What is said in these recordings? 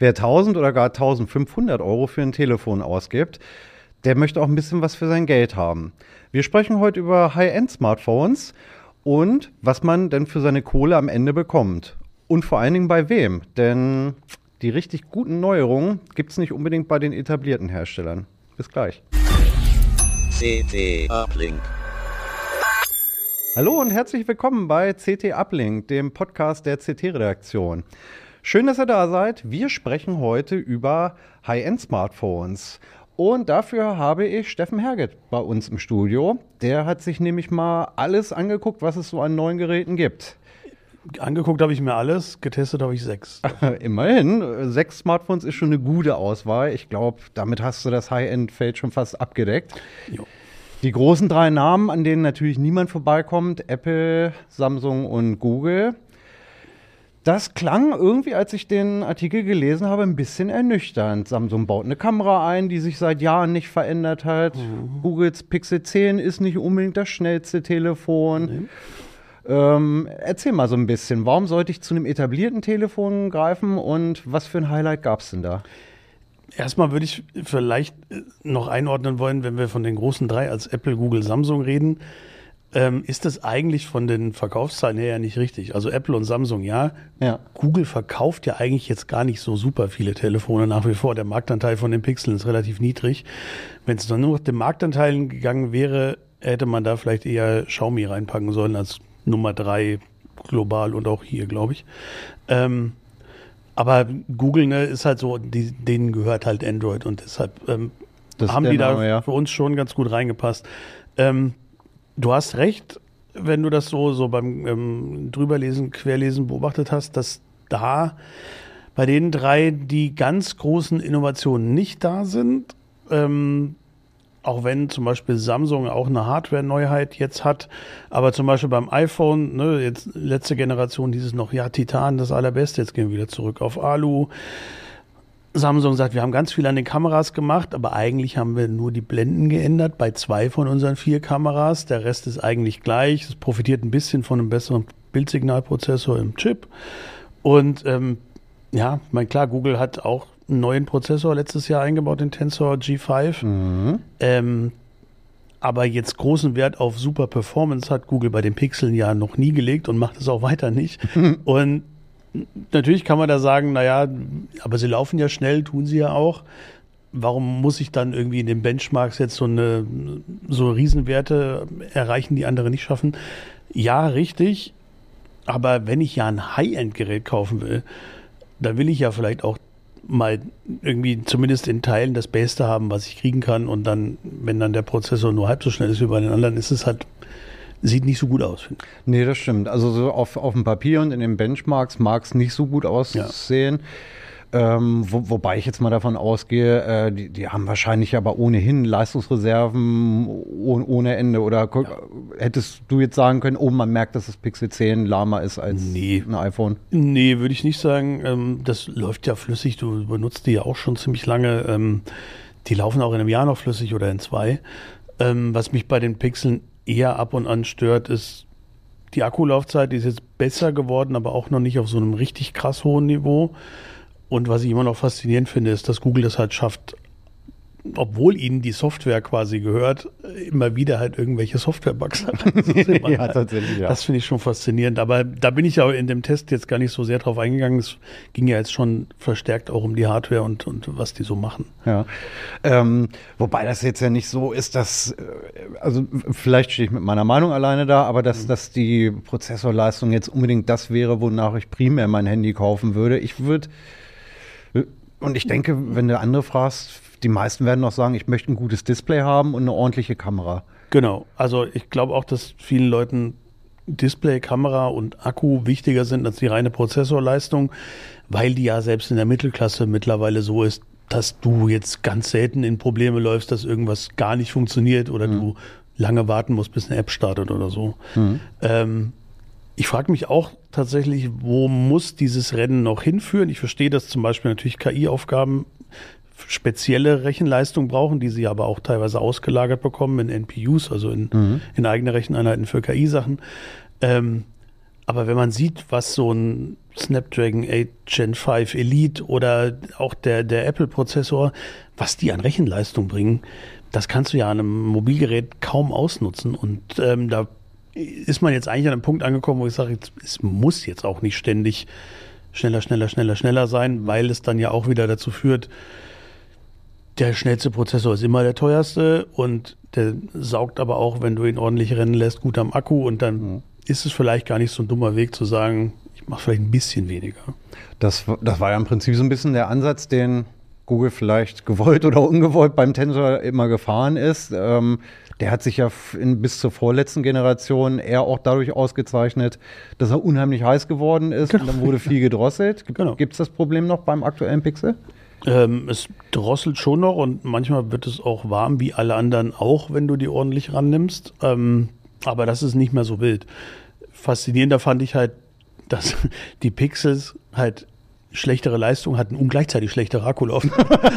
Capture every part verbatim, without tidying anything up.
Wer tausend oder gar eintausendfünfhundert Euro für ein Telefon ausgibt, der möchte auch ein bisschen was für sein Geld haben. Wir sprechen heute über High-End-Smartphones und was man denn für seine Kohle am Ende bekommt. Und vor allen Dingen bei wem, denn die richtig guten Neuerungen gibt es nicht unbedingt bei den etablierten Herstellern. Bis gleich. C T Uplink. Hallo und herzlich willkommen bei C T Uplink, dem Podcast der C T-Redaktion. Schön, dass ihr da seid. Wir sprechen heute über High-End-Smartphones. Und dafür habe ich Steffen Herget bei uns im Studio. Der hat sich nämlich mal alles angeguckt, was es so an neuen Geräten gibt. Angeguckt habe ich mir alles, getestet habe ich sechs. Immerhin, sechs Smartphones ist schon eine gute Auswahl. Ich glaube, damit hast du das High-End-Feld schon fast abgedeckt. Jo. Die großen drei Namen, an denen natürlich niemand vorbeikommt, Apple, Samsung und Google. Das klang irgendwie, als ich den Artikel gelesen habe, ein bisschen ernüchternd. Samsung baut eine Kamera ein, die sich seit Jahren nicht verändert hat. Mhm. Googles Pixel zehn ist nicht unbedingt das schnellste Telefon. Mhm. Ähm, erzähl mal so ein bisschen, warum sollte ich zu einem etablierten Telefon greifen und was für ein Highlight gab es denn da? Erstmal würde ich vielleicht noch einordnen wollen, wenn wir von den großen drei als Apple, Google, Samsung reden, ähm, ist das eigentlich von den Verkaufszahlen her ja nicht richtig. Also Apple und Samsung, ja. ja. Google verkauft ja eigentlich jetzt gar nicht so super viele Telefone nach wie vor. Der Marktanteil von den Pixeln ist relativ niedrig. Wenn es nur nach den Marktanteilen gegangen wäre, hätte man da vielleicht eher Xiaomi reinpacken sollen als Nummer drei global und auch hier, glaube ich. Ähm, aber Google, ne, ist halt so, die, denen gehört halt Android und deshalb ähm, haben die Name, da ja. für uns schon ganz gut reingepasst. Ähm, du hast recht, wenn du das so, so beim ähm, Drüberlesen, Querlesen beobachtet hast, dass da bei den drei die ganz großen Innovationen nicht da sind. Ähm, Auch wenn zum Beispiel Samsung auch eine Hardware-Neuheit jetzt hat. Aber zum Beispiel beim iPhone, ne, jetzt letzte Generation hieß es noch, ja, Titan, das allerbeste. Jetzt gehen wir wieder zurück auf Alu. Samsung sagt, wir haben ganz viel an den Kameras gemacht, aber eigentlich haben wir nur die Blenden geändert bei zwei von unseren vier Kameras. Der Rest ist eigentlich gleich. Es profitiert ein bisschen von einem besseren Bildsignalprozessor im Chip. Und ähm, ja, mein klar, Google hat auch einen neuen Prozessor letztes Jahr eingebaut, den Tensor G fünf. Mhm. Ähm, aber jetzt großen Wert auf super Performance hat Google bei den Pixeln ja noch nie gelegt und macht es auch weiter nicht. Und natürlich kann man da sagen, naja, aber sie laufen ja schnell, tun sie ja auch. Warum muss ich dann irgendwie in den Benchmarks jetzt so eine so Riesenwerte erreichen, die andere nicht schaffen? Ja, richtig. Aber wenn ich ja ein High-End-Gerät kaufen will, dann will ich ja vielleicht auch mal irgendwie zumindest in Teilen das Beste haben, was ich kriegen kann. Und dann, wenn dann der Prozessor nur halb so schnell ist wie bei den anderen, ist es halt, sieht nicht so gut aus, finde ich. Nee, das stimmt. Also so auf, auf dem Papier und in den Benchmarks mag es nicht so gut aussehen. Ja. Ähm, wo, wobei ich jetzt mal davon ausgehe, äh, die, die haben wahrscheinlich aber ohnehin Leistungsreserven oh, ohne Ende. Oder ja. hättest du jetzt sagen können, oh, man merkt, dass das Pixel zehn lahmer ist als nee. ein iPhone? Nee, würde ich nicht sagen. Ähm, das läuft ja flüssig. Du benutzt die ja auch schon ziemlich lange. Ähm, die laufen auch in einem Jahr noch flüssig oder in zwei. Ähm, was mich bei den Pixeln eher ab und an stört, ist die Akkulaufzeit. Die ist jetzt besser geworden, aber auch noch nicht auf so einem richtig krass hohen Niveau. Und was ich immer noch faszinierend finde, ist, dass Google das halt schafft, obwohl ihnen die Software quasi gehört, immer wieder halt irgendwelche Software-Bugs hat. ja, tatsächlich, ja. Das finde ich schon faszinierend. Aber da bin ich ja in dem Test jetzt gar nicht so sehr drauf eingegangen. Es ging ja jetzt schon verstärkt auch um die Hardware und, und was die so machen. Ja, ähm, wobei das jetzt ja nicht so ist, dass, also vielleicht stehe ich mit meiner Meinung alleine da, aber dass, mhm. dass die Prozessorleistung jetzt unbedingt das wäre, wonach ich primär mein Handy kaufen würde. Ich würde Und ich denke, wenn du andere fragst, die meisten werden noch sagen, ich möchte ein gutes Display haben und eine ordentliche Kamera. Genau, also ich glaube auch, dass vielen Leuten Display, Kamera und Akku wichtiger sind als die reine Prozessorleistung, weil die ja selbst in der Mittelklasse mittlerweile so ist, dass du jetzt ganz selten in Probleme läufst, dass irgendwas gar nicht funktioniert oder mhm. du lange warten musst, bis eine App startet oder so. Mhm. Ähm, Ich frage mich auch tatsächlich, wo muss dieses Rennen noch hinführen? Ich verstehe, dass zum Beispiel natürlich K I-Aufgaben spezielle Rechenleistung brauchen, die sie aber auch teilweise ausgelagert bekommen in N P Us, also in, mhm. in eigene Recheneinheiten für K I-Sachen. Ähm, Aber wenn man sieht, was so ein Snapdragon acht Gen fünf Elite oder auch der, der Apple-Prozessor, was die an Rechenleistung bringen, das kannst du ja an einem Mobilgerät kaum ausnutzen. Und ähm, da ist man jetzt eigentlich an einem Punkt angekommen, wo ich sage, es muss jetzt auch nicht ständig schneller, schneller, schneller, schneller sein, weil es dann ja auch wieder dazu führt, der schnellste Prozessor ist immer der teuerste und der saugt aber auch, wenn du ihn ordentlich rennen lässt, gut am Akku und dann mhm. ist es vielleicht gar nicht so ein dummer Weg zu sagen, ich mache vielleicht ein bisschen weniger. Das, das war ja im Prinzip so ein bisschen der Ansatz, den Google vielleicht gewollt oder ungewollt beim Tensor immer gefahren ist. Ähm, der hat sich ja in, bis zur vorletzten Generation eher auch dadurch ausgezeichnet, dass er unheimlich heiß geworden ist genau. und dann wurde viel gedrosselt. Genau. Gibt es das Problem noch beim aktuellen Pixel? Ähm, es drosselt schon noch und manchmal wird es auch warm, wie alle anderen auch, wenn du die ordentlich rannimmst. Ähm, aber das ist nicht mehr so wild. Faszinierender fand ich halt, dass die Pixels halt schlechtere Leistung hatten und gleichzeitig schlechtere Akkulaufzeit.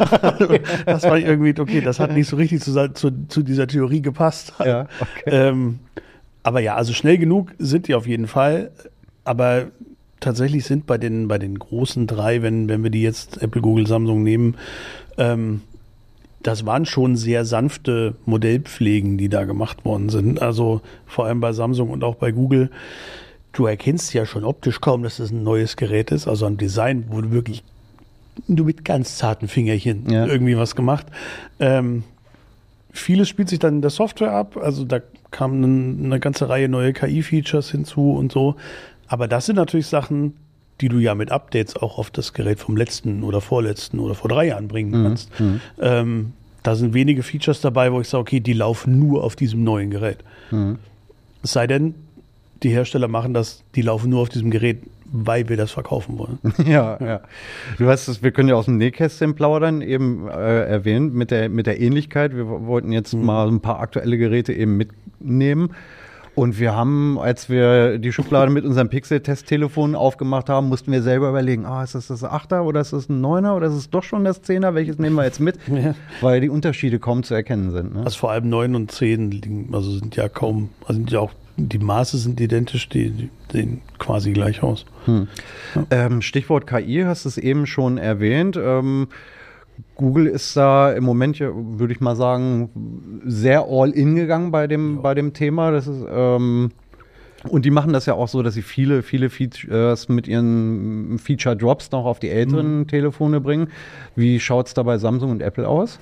Das war irgendwie, okay, das hat nicht so richtig zu, zu, zu dieser Theorie gepasst. Ja, okay. ähm, aber ja, also schnell genug sind die auf jeden Fall. Aber tatsächlich sind bei den, bei den großen drei, wenn, wenn wir die jetzt Apple, Google, Samsung nehmen, ähm, das waren schon sehr sanfte Modellpflegen, die da gemacht worden sind. Also vor allem bei Samsung und auch bei Google. Du erkennst ja schon optisch kaum, dass es ein neues Gerät ist. Also ein Design, wo du wirklich nur mit ganz zarten Fingerchen ja. irgendwie was gemacht. Ähm, vieles spielt sich dann in der Software ab. Also da kam eine, eine ganze Reihe neue K I-Features hinzu und so. Aber das sind natürlich Sachen, die du ja mit Updates auch auf das Gerät vom letzten oder vorletzten oder vor drei Jahren bringen kannst. Mhm. Ähm, da sind wenige Features dabei, wo ich sage, okay, die laufen nur auf diesem neuen Gerät. Mhm. Es sei denn, die Hersteller machen das, die laufen nur auf diesem Gerät, weil wir das verkaufen wollen. Ja, ja. Du hast es, wir können ja aus dem Nähkästchen plaudern, eben äh, erwähnt, mit der, mit der Ähnlichkeit. Wir wollten jetzt mhm. mal ein paar aktuelle Geräte eben mitnehmen. Und wir haben, als wir die Schublade mit unserem Pixel-Test-Telefon aufgemacht haben, mussten wir selber überlegen, ah, ist das das Achter oder ist das ein Neuner oder ist es doch schon das Zehner? Welches nehmen wir jetzt mit? Ja. Weil die Unterschiede kaum zu erkennen sind. Ne? Also vor allem neun und zehn liegen, also sind ja kaum, also sind ja auch, die Maße sind identisch, die, die sehen quasi gleich aus. Hm. Ja. Ähm, Stichwort K I, hast du es eben schon erwähnt. Ähm, Google ist da im Moment, würde ich mal sagen, sehr all-in gegangen bei dem, ja. bei dem Thema. Das ist, ähm, und die machen das ja auch so, dass sie viele, viele Features mit ihren Feature-Drops noch auf die älteren mhm. Telefone bringen. Wie schaut es da bei Samsung und Apple aus?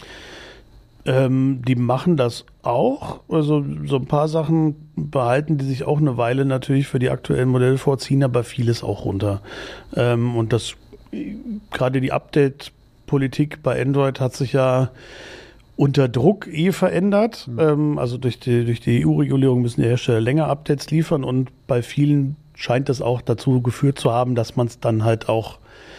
Ähm, die machen das auch. Also so ein paar Sachen behalten die sich auch eine Weile natürlich für die aktuellen Modelle vorziehen, aber vieles auch runter. Ähm, und das gerade die Update- Politik bei Android hat sich ja unter Druck eh verändert. Mhm. Ähm, also durch die, durch die E U-Regulierung müssen die Hersteller länger Updates liefern und bei vielen scheint das auch dazu geführt zu haben, dass man es dann halt auch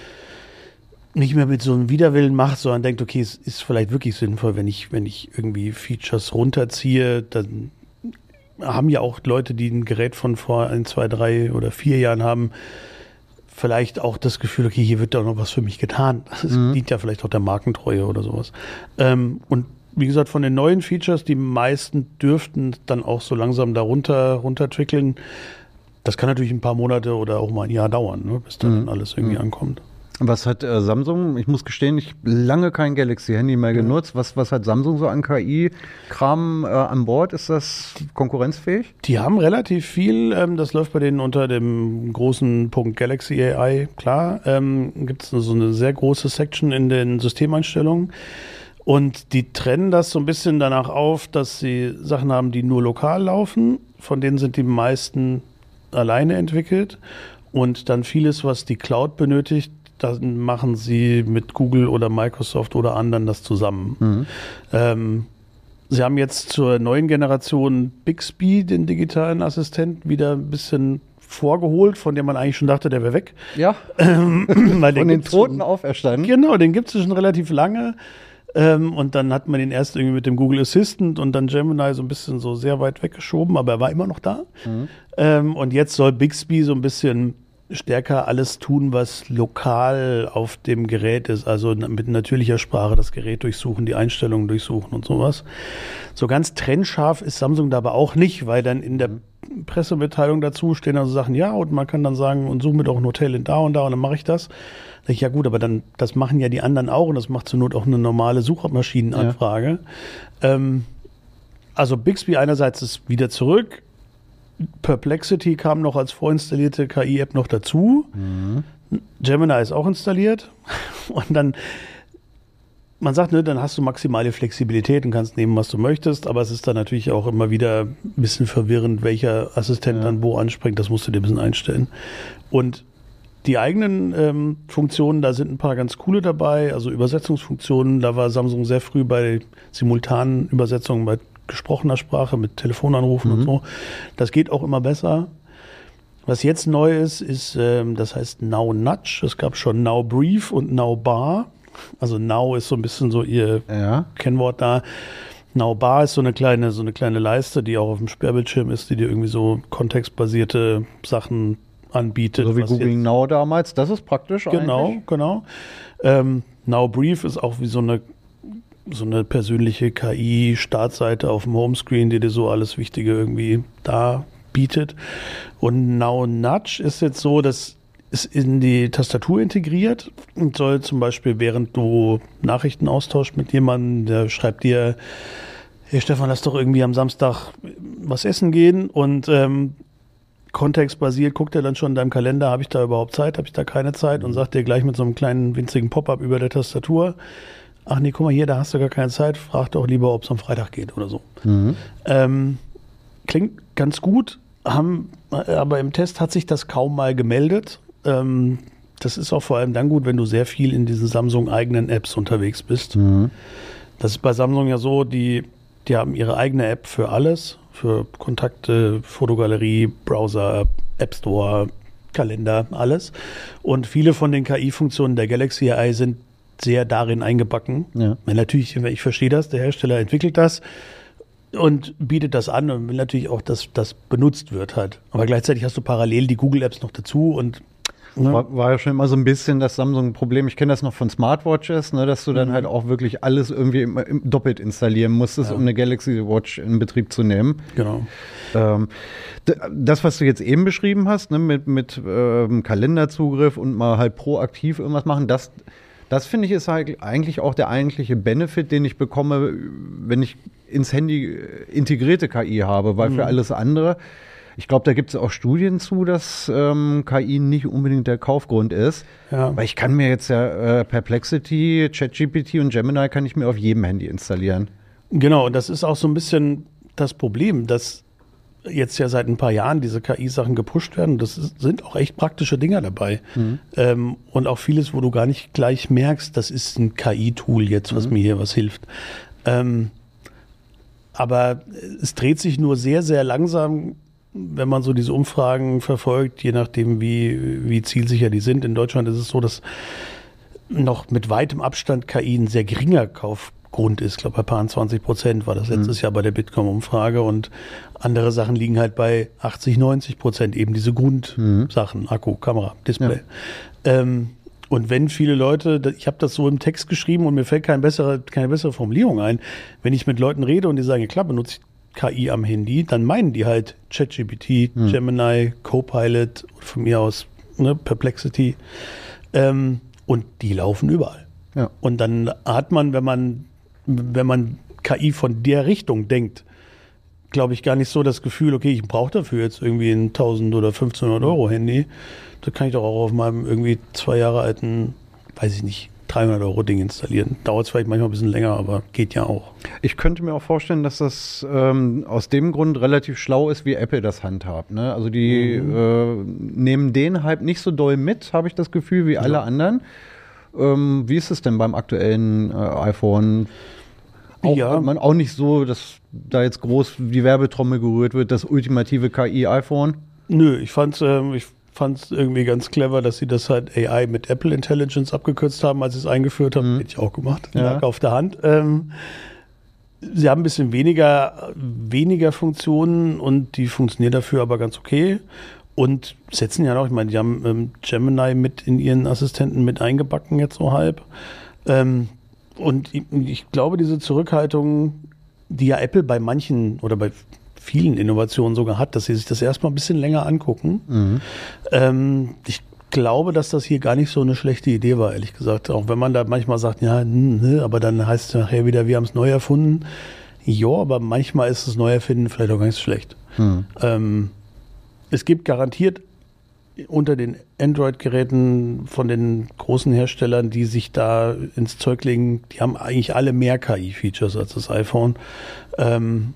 nicht mehr mit so einem Widerwillen macht, sondern denkt, okay, es ist vielleicht wirklich sinnvoll, wenn ich, wenn ich irgendwie Features runterziehe, dann haben ja auch Leute, die ein Gerät von vor ein, zwei, drei oder vier Jahren haben, vielleicht auch das Gefühl, okay, hier wird doch noch was für mich getan. Das mhm. dient ja vielleicht auch der Markentreue oder sowas. Ähm, und wie gesagt, von den neuen Features, die meisten dürften dann auch so langsam darunter runtertrickeln. Das kann natürlich ein paar Monate oder auch mal ein Jahr dauern, ne, bis dann mhm. alles irgendwie mhm. ankommt. Was hat äh, Samsung, ich muss gestehen, ich habe lange kein Galaxy-Handy mehr genutzt. Was, was hat Samsung so an K I-Kram äh, an Bord? Ist das konkurrenzfähig? Die haben relativ viel. Ähm, das läuft bei denen unter dem großen Punkt Galaxy A I. Klar, ähm, gibt es so eine sehr große Section in den Systemeinstellungen. Und die trennen das so ein bisschen danach auf, dass sie Sachen haben, die nur lokal laufen. Von denen sind die meisten alleine entwickelt. Und dann vieles, was die Cloud benötigt, dann machen sie mit Google oder Microsoft oder anderen das zusammen. Mhm. Ähm, sie haben jetzt zur neuen Generation Bixby, den digitalen Assistent, wieder ein bisschen vorgeholt, von dem man eigentlich schon dachte, der wäre weg. Ja, ähm, weil von den Toten auferstanden. Genau, den gibt es schon relativ lange. Ähm, und dann hat man den erst irgendwie mit dem Google Assistant und dann Gemini so ein bisschen so sehr weit weggeschoben, aber er war immer noch da. Mhm. Ähm, und jetzt soll Bixby so ein bisschen stärker alles tun, was lokal auf dem Gerät ist, also mit natürlicher Sprache das Gerät durchsuchen, die Einstellungen durchsuchen und sowas. So ganz trennscharf ist Samsung da aber auch nicht, weil dann in der Pressemitteilung dazu stehen also Sachen, ja, und man kann dann sagen, und such mir doch ein Hotel in da und da und dann mache ich das. Da denke ich, ja gut, aber dann, das machen ja die anderen auch und das macht zur Not auch eine normale Suchmaschinenanfrage. Ja. Ähm, also Bixby einerseits ist wieder zurück, Perplexity kam noch als vorinstallierte K I-App noch dazu. Mhm. Gemini ist auch installiert. Und dann, man sagt, ne, dann hast du maximale Flexibilität und kannst nehmen, was du möchtest. Aber es ist dann natürlich auch immer wieder ein bisschen verwirrend, welcher Assistent ja. dann wo anspringt. Das musst du dir ein bisschen einstellen. Und die eigenen ähm, Funktionen, da sind ein paar ganz coole dabei. Also Übersetzungsfunktionen, da war Samsung sehr früh bei simultanen Übersetzungen, bei gesprochener Sprache mit Telefonanrufen mhm. und so. Das geht auch immer besser. Was jetzt neu ist, ist, ähm, das heißt Now Nudge. Es gab schon Now Brief und Now Bar. Also Now ist so ein bisschen so ihr ja. Kennwort da. Now Bar ist so eine kleine, so eine kleine Leiste, die auch auf dem Sperrbildschirm ist, die dir irgendwie so kontextbasierte Sachen anbietet. So wie Google jetzt, Now damals. Das ist praktisch Genau, eigentlich. genau. Ähm, Now Brief ist auch wie so eine so eine persönliche K I-Startseite auf dem Homescreen, die dir so alles Wichtige irgendwie da bietet. Und Now Nudge ist jetzt so, dass es in die Tastatur integriert und soll zum Beispiel, während du Nachrichten austauschst mit jemandem, der schreibt dir, hey Stefan, lass doch irgendwie am Samstag was essen gehen und ähm, kontextbasiert guckt er dann schon in deinem Kalender, habe ich da überhaupt Zeit, habe ich da keine Zeit und sagt dir gleich mit so einem kleinen winzigen Pop-up über der Tastatur, ach nee, guck mal hier, da hast du gar keine Zeit, frag doch lieber, ob es am Freitag geht oder so. Mhm. Ähm, klingt ganz gut, haben, aber im Test hat sich das kaum mal gemeldet. Ähm, das ist auch vor allem dann gut, wenn du sehr viel in diesen Samsung-eigenen Apps unterwegs bist. Mhm. Das ist bei Samsung ja so, die, die haben ihre eigene App für alles, für Kontakte, Fotogalerie, Browser, App Store, Kalender, alles. Und viele von den K I-Funktionen der Galaxy A I sind sehr darin eingebacken. Ja. Natürlich, ich verstehe das, der Hersteller entwickelt das und bietet das an und will natürlich auch, dass das benutzt wird halt. Aber gleichzeitig hast du parallel die Google-Apps noch dazu und ne? War, war ja schon immer so ein bisschen das Samsung-Problem. Ich kenne das noch von Smartwatches, ne, dass du dann mhm. halt auch wirklich alles irgendwie im, im doppelt installieren musstest, ja. um eine Galaxy Watch in Betrieb zu nehmen. Genau. Ähm, das, was du jetzt eben beschrieben hast, ne, mit, mit ähm, Kalenderzugriff und mal halt proaktiv irgendwas machen, das Das finde ich ist halt eigentlich auch der eigentliche Benefit, den ich bekomme, wenn ich ins Handy integrierte K I habe, weil mhm. für alles andere, ich glaube, da gibt es auch Studien zu, dass ähm, K I nicht unbedingt der Kaufgrund ist. Ja. Weil ich kann mir jetzt ja äh, Perplexity, ChatGPT und Gemini kann ich mir auf jedem Handy installieren. Genau, und das ist auch so ein bisschen das Problem, dass jetzt ja seit ein paar Jahren diese K I-Sachen gepusht werden. Das ist, sind auch echt praktische Dinger dabei. Mhm. Ähm, und auch vieles, wo du gar nicht gleich merkst, das ist ein K I-Tool jetzt, was mhm. mir hier was hilft. Ähm, aber es dreht sich nur sehr, sehr langsam, wenn man so diese Umfragen verfolgt, je nachdem, wie, wie zielsicher die sind. In Deutschland ist es so, dass noch mit weitem Abstand K I ein sehr geringer Kaufgrund ist. Ich glaube, bei ein paar zwanzig Prozent war das letztes mhm. Jahr bei der Bitkom-Umfrage. Und andere Sachen liegen halt bei achtzig, neunzig Prozent, eben diese Grundsachen, mhm. Akku, Kamera, Display. Ja. Ähm, und wenn viele Leute, ich habe das so im Text geschrieben und mir fällt keine bessere, keine bessere Formulierung ein, wenn ich mit Leuten rede und die sagen, ja klar, benutze ich K I am Handy, dann meinen die halt ChatGPT, mhm. Gemini, Copilot, von mir aus ne, Perplexity. Ähm, und die laufen überall. Ja. Und dann hat man, wenn man, wenn man K I von der Richtung denkt, glaube ich, gar nicht so das Gefühl, okay, ich brauche dafür jetzt irgendwie ein tausend oder fünfzehnhundert Euro Handy. Das kann ich doch auch auf meinem irgendwie zwei Jahre alten, weiß ich nicht, dreihundert Euro Ding installieren. Dauert vielleicht manchmal ein bisschen länger, aber geht ja auch. Ich könnte mir auch vorstellen, dass das ähm, aus dem Grund relativ schlau ist, wie Apple das handhabt. Ne? Also die mhm. äh, nehmen den Hype nicht so doll mit, habe ich das Gefühl, wie alle ja. anderen. Ähm, wie ist es denn beim aktuellen äh, iPhone? Auch, ja. man auch nicht so, dass da jetzt groß die Werbetrommel gerührt wird, das ultimative K I-iPhone? Nö, ich fand's, ähm, ich fand's irgendwie ganz clever, dass sie das halt A I mit Apple Intelligence abgekürzt haben, als sie es eingeführt haben. Mhm. Hätte ich auch gemacht, ja. lag auf der Hand. Ähm, sie haben ein bisschen weniger, weniger Funktionen und die funktionieren dafür aber ganz okay. Und setzen ja noch, ich meine, die haben ähm, Gemini mit in ihren Assistenten mit eingebacken, jetzt so halb. Ähm, und ich, ich glaube, diese Zurückhaltung, die ja Apple bei manchen oder bei vielen Innovationen sogar hat, dass sie sich das erstmal ein bisschen länger angucken. Mhm. Ähm, ich glaube, dass das hier gar nicht so eine schlechte Idee war, ehrlich gesagt. Auch wenn man da manchmal sagt, ja, ne, aber dann heißt es nachher wieder, wir haben es neu erfunden. Ja, aber manchmal ist das Neuerfinden vielleicht auch gar nicht so schlecht. Mhm. Ähm, Es gibt garantiert unter den Android-Geräten von den großen Herstellern, die sich da ins Zeug legen, die haben eigentlich alle mehr K I-Features als das iPhone. Ähm,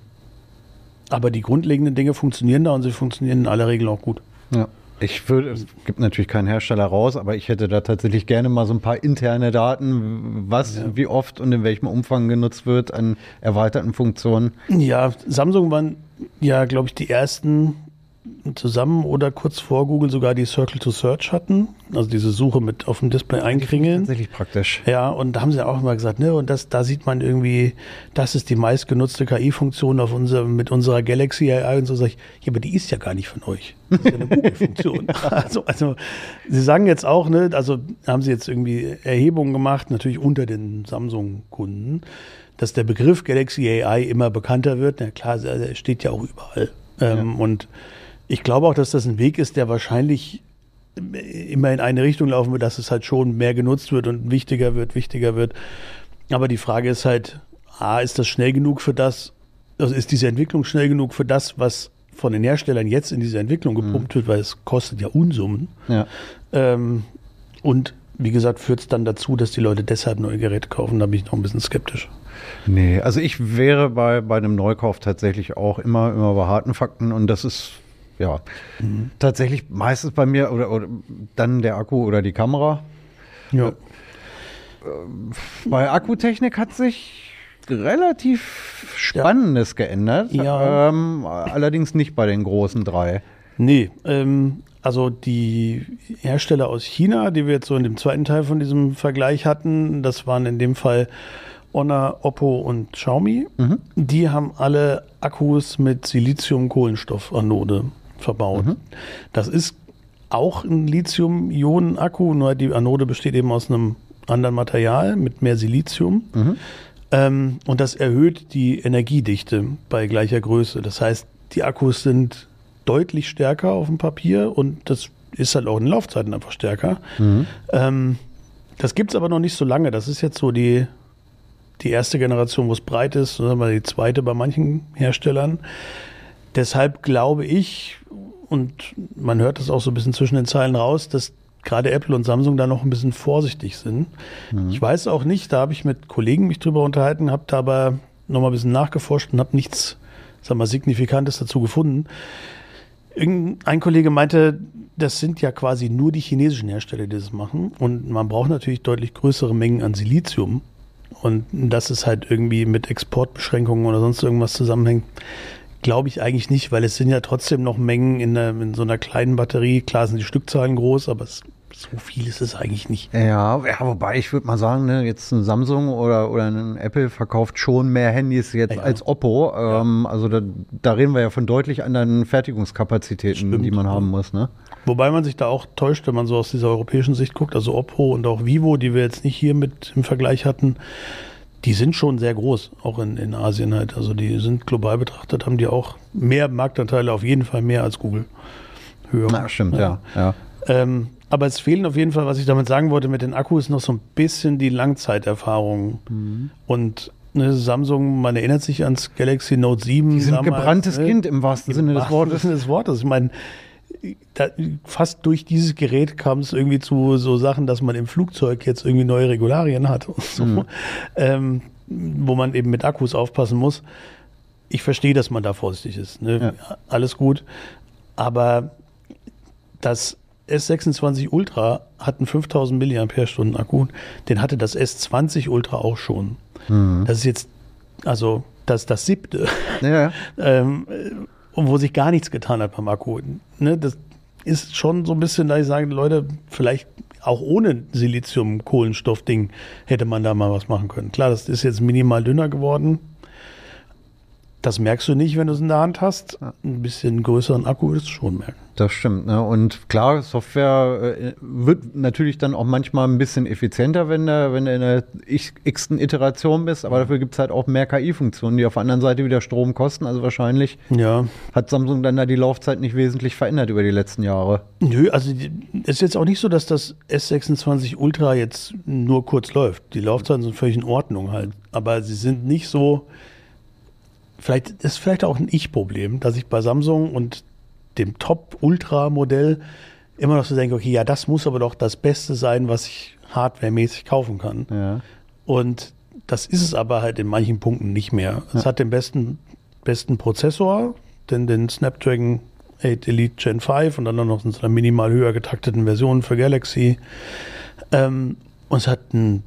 aber die grundlegenden Dinge funktionieren da und sie funktionieren in aller Regel auch gut. Ja. Ich würde, es gibt natürlich keinen Hersteller raus, aber ich hätte da tatsächlich gerne mal so ein paar interne Daten, was, ja. wie oft und in welchem Umfang genutzt wird an erweiterten Funktionen. Ja, Samsung waren ja, glaube ich, die ersten zusammen oder kurz vor Google sogar die Circle to Search hatten, also diese Suche mit auf dem Display einkringeln. Tatsächlich praktisch. Ja, und da haben sie auch immer gesagt, ne, und das, da sieht man irgendwie, das ist die meistgenutzte K I-Funktion auf unser, mit unserer Galaxy A I und so. Sag ich, ja, aber die ist ja gar nicht von euch. Das ist ja eine Google-Funktion. also, also, sie sagen jetzt auch, ne, also haben sie jetzt irgendwie Erhebungen gemacht, natürlich unter den Samsung-Kunden, dass der Begriff Galaxy A I immer bekannter wird. Na klar, er steht ja auch überall. Ähm, ja. Und ich glaube auch, dass das ein Weg ist, der wahrscheinlich immer in eine Richtung laufen wird, dass es halt schon mehr genutzt wird und wichtiger wird, wichtiger wird. Aber die Frage ist halt, A, ist das schnell genug für das, also ist diese Entwicklung schnell genug für das, was von den Herstellern jetzt in diese Entwicklung gepumpt mhm. wird, weil es kostet ja Unsummen. Ja. Ähm, und wie gesagt, führt es dann dazu, dass die Leute deshalb neue Geräte kaufen. Da bin ich noch ein bisschen skeptisch. Nee, also ich wäre bei, bei einem Neukauf tatsächlich auch immer, immer bei harten Fakten und das ist ja, mhm. tatsächlich meistens bei mir oder, oder dann der Akku oder die Kamera. Ja. Bei Akkutechnik hat sich relativ Spannendes ja. geändert, ja. ähm, allerdings nicht bei den großen drei. Nee, ähm, also die Hersteller aus China, die wir jetzt so in dem zweiten Teil von diesem Vergleich hatten, das waren in dem Fall Honor, Oppo und Xiaomi. Mhm. Die haben alle Akkus mit Silizium-Kohlenstoff-Anode verbaut. Mhm. Das ist auch ein Lithium-Ionen-Akku, nur die Anode besteht eben aus einem anderen Material mit mehr Silizium. Mhm. Ähm, und das erhöht die Energiedichte bei gleicher Größe. Das heißt, die Akkus sind deutlich stärker auf dem Papier und das ist halt auch in Laufzeiten einfach stärker. Mhm. Ähm, das gibt es aber noch nicht so lange. Das ist jetzt so die, die erste Generation, wo es breit ist, sagen wir die zweite bei manchen Herstellern. Deshalb glaube ich, und man hört das auch so ein bisschen zwischen den Zeilen raus, dass gerade Apple und Samsung da noch ein bisschen vorsichtig sind. Mhm. Ich weiß auch nicht, da habe ich mit Kollegen mich drüber unterhalten, habe da aber noch mal ein bisschen nachgeforscht und habe nichts, sag mal, Signifikantes dazu gefunden. Ein Kollege meinte, das sind ja quasi nur die chinesischen Hersteller, die das machen. Und man braucht natürlich deutlich größere Mengen an Silizium. Und dass es halt irgendwie mit Exportbeschränkungen oder sonst irgendwas zusammenhängt, glaube ich eigentlich nicht, weil es sind ja trotzdem noch Mengen in, der, in so einer kleinen Batterie. Klar sind die Stückzahlen groß, aber es, so viel ist es eigentlich nicht. Ja, ja, wobei ich würde mal sagen, ne, jetzt ein Samsung oder, oder ein Apple verkauft schon mehr Handys jetzt ja. als Oppo. Ähm, ja. Also da, da reden wir ja von deutlich anderen Fertigungskapazitäten, Stimmt. die man haben muss. Ne? Wobei man sich da auch täuscht, wenn man so aus dieser europäischen Sicht guckt. Also Oppo und auch Vivo, die wir jetzt nicht hier mit im Vergleich hatten, die sind schon sehr groß, auch in, in Asien halt. Also die sind global betrachtet, haben die auch mehr Marktanteile, auf jeden Fall mehr als Google. Höher. Na, stimmt, ja. ja. ja. Ähm, aber es fehlen auf jeden Fall, was ich damit sagen wollte, mit den Akkus noch so ein bisschen die Langzeiterfahrung. Mhm. Und ne, Samsung, man erinnert sich ans Galaxy Note sieben. Die sind damals, gebranntes ne? Kind im wahrsten Sinne des Wortes. Sinne des Wortes. Ich meine, da, fast durch dieses Gerät kam es irgendwie zu so Sachen, dass man im Flugzeug jetzt irgendwie neue Regularien hat, und so, mhm. ähm, wo man eben mit Akkus aufpassen muss. Ich verstehe, dass man da vorsichtig ist. Ne? Ja. Alles gut. Aber das S sechsundzwanzig Ultra hat einen fünftausend Milliampere-Stunden Akku. Den hatte das S zwanzig Ultra auch schon. Mhm. Das ist jetzt, also das, das siebte. Ja. ähm, Und wo sich gar nichts getan hat beim Akku. Ne, das ist schon so ein bisschen, da ich sage, Leute, vielleicht auch ohne Silizium-Kohlenstoff-Ding hätte man da mal was machen können. Klar, das ist jetzt minimal dünner geworden. Das merkst du nicht, wenn du es in der Hand hast. Ein bisschen größeren Akku wirst du schon merken. Das stimmt, ne? Und klar, Software äh, wird natürlich dann auch manchmal ein bisschen effizienter, wenn du, wenn du in der x-ten Iteration bist, aber dafür gibt es halt auch mehr K I-Funktionen, die auf der anderen Seite wieder Strom kosten. Also wahrscheinlich Ja. hat Samsung dann da die Laufzeit nicht wesentlich verändert über die letzten Jahre. Nö, also es ist jetzt auch nicht so, dass das S sechsundzwanzig Ultra jetzt nur kurz läuft. Die Laufzeiten sind völlig in Ordnung halt. Aber sie sind nicht so. Vielleicht ist vielleicht auch ein Ich-Problem, dass ich bei Samsung und dem Top-Ultra-Modell immer noch so denke, okay, ja, das muss aber doch das Beste sein, was ich hardwaremäßig kaufen kann. Ja. Und das ist es aber halt in manchen Punkten nicht mehr. Es Ja. hat den besten, besten Prozessor, den, den Snapdragon acht Elite Gen fünf und dann noch in so einer minimal höher getakteten Version für Galaxy. Ähm, und es hat, ein,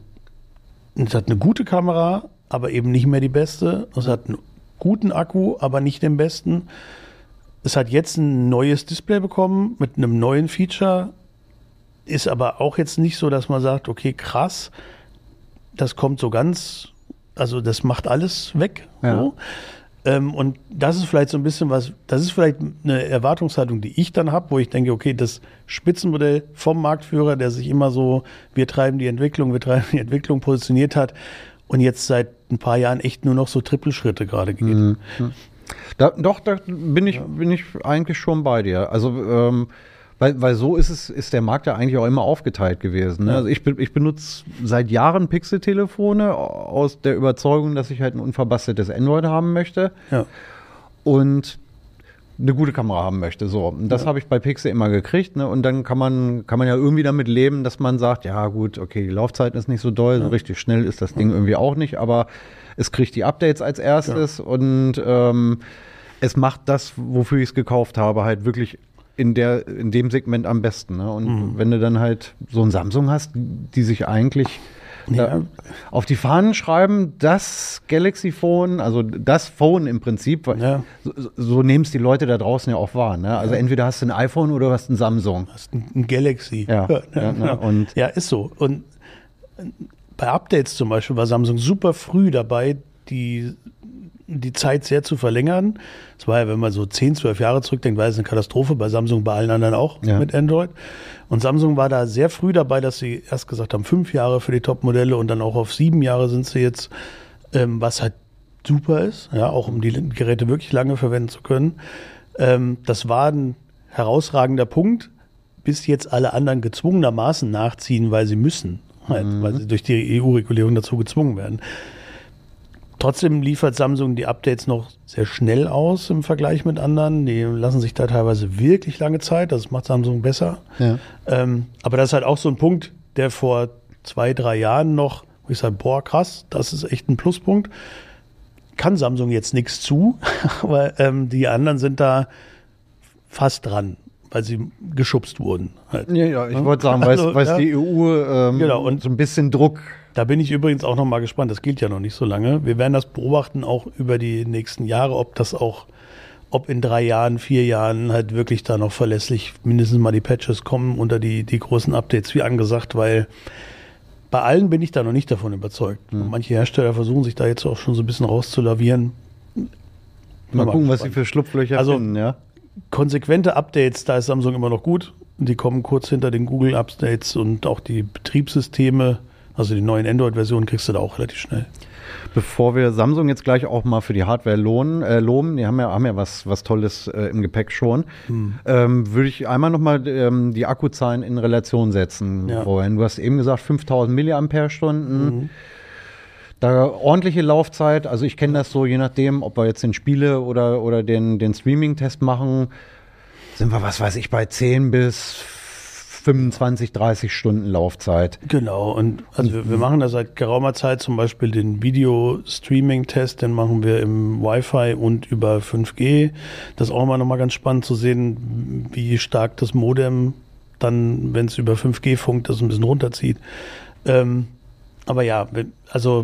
es hat eine gute Kamera, aber eben nicht mehr die beste. Es hat einen guten Akku, aber nicht den besten. Es hat jetzt ein neues Display bekommen mit einem neuen Feature. Ist aber auch jetzt nicht so, dass man sagt, okay, krass, das kommt so ganz, also das macht alles weg. Ja. So. Ähm, und das ist vielleicht so ein bisschen was, das ist vielleicht eine Erwartungshaltung, die ich dann habe, wo ich denke, okay, das Spitzenmodell vom Marktführer, der sich immer so, wir treiben die Entwicklung, wir treiben die Entwicklung positioniert hat und jetzt seit ein paar Jahren echt nur noch so Trippelschritte gerade geht. Mhm. Da, doch, da bin ich, bin ich eigentlich schon bei dir. Also, ähm, weil, weil so ist es, ist der Markt ja eigentlich auch immer aufgeteilt gewesen. Ne? Ja. Also ich, be- ich benutze seit Jahren Pixel-Telefone aus der Überzeugung, dass ich halt ein unverbasteltes Android haben möchte Ja. und eine gute Kamera haben möchte. So, und das Ja. habe ich bei Pixel immer gekriegt. Ne? Und dann kann man, kann man ja irgendwie damit leben, dass man sagt, ja gut, okay, die Laufzeit ist nicht so doll, so richtig schnell ist das Ding irgendwie auch nicht, aber es kriegt die Updates als erstes und ähm, es macht das, wofür ich es gekauft habe, halt wirklich in der, in dem Segment am besten. Ne? Und Mhm. wenn du dann halt so ein Samsung hast, die sich eigentlich Ja. da auf die Fahnen schreiben, das Galaxy Phone, also das Phone im Prinzip, weil Ja. so, so nehmen es die Leute da draußen ja auch wahr. Ne? Also entweder hast du ein iPhone oder du hast ein Samsung. Das ist ein, ein Galaxy. Ja, ja, ne? Und ja, ist so. Und bei Updates zum Beispiel war Samsung super früh dabei, die, die Zeit sehr zu verlängern. Das war ja, wenn man so zehn, zwölf Jahre zurückdenkt, war es eine Katastrophe. Bei Samsung, bei allen anderen auch Ja. mit Android. Und Samsung war da sehr früh dabei, dass sie erst gesagt haben, fünf Jahre für die Top-Modelle und dann auch auf sieben Jahre sind sie jetzt, ähm, was halt super ist, ja, auch um die Geräte wirklich lange verwenden zu können. Ähm, das war ein herausragender Punkt, bis jetzt alle anderen gezwungenermaßen nachziehen, weil sie müssen, halt, weil sie durch die E U-Regulierung dazu gezwungen werden. Trotzdem liefert Samsung die Updates noch sehr schnell aus im Vergleich mit anderen. Die lassen sich da teilweise wirklich lange Zeit. Das macht Samsung besser. ja. Ähm, aber das ist halt auch so ein Punkt, der vor zwei, drei Jahren noch, wo ich sage, boah, krass, das ist echt ein Pluspunkt. Kann Samsung jetzt nichts zu, aber ähm, die anderen sind da fast dran, weil sie geschubst wurden. Halt. Ja, ja, ich wollte sagen, weil Also, es ja. die E U ähm, Genau, und- so ein bisschen Druck. Da bin ich übrigens auch noch mal gespannt, das gilt ja noch nicht so lange. Wir werden das beobachten auch über die nächsten Jahre, ob das auch, ob in drei Jahren, vier Jahren halt wirklich da noch verlässlich mindestens mal die Patches kommen unter die, die großen Updates, wie angesagt, weil bei allen bin ich da noch nicht davon überzeugt. Und manche Hersteller versuchen sich da jetzt auch schon so ein bisschen rauszulavieren. Mal Mal gucken, was sie gespannt. für Schlupflöcher Also- finden, ja. Konsequente Updates, da ist Samsung immer noch gut. Die kommen kurz hinter den Google-Updates und auch die Betriebssysteme, also die neuen Android-Versionen kriegst du da auch relativ schnell. Bevor wir Samsung jetzt gleich auch mal für die Hardware lohnen, äh, loben, die haben ja, haben ja was, was Tolles äh, im Gepäck schon, ähm, würde ich einmal nochmal ähm, die Akkuzahlen in Relation setzen Ja. wollen. Du hast eben gesagt, fünftausend Milliampere-Stunden. Da ordentliche Laufzeit, also ich kenne das so, je nachdem, ob wir jetzt den Spiele- oder, oder den, den Streaming-Test machen, sind wir, was weiß ich, bei zehn bis fünfundzwanzig, dreißig Stunden Laufzeit. Genau, und also wir, wir machen da seit geraumer Zeit zum Beispiel den Video-Streaming-Test, den machen wir im Wi-Fi und über fünf G. Das ist auch immer nochmal ganz spannend zu sehen, wie stark das Modem dann, wenn es über fünf G funkt, das ein bisschen runterzieht. Ähm, aber ja, wenn- also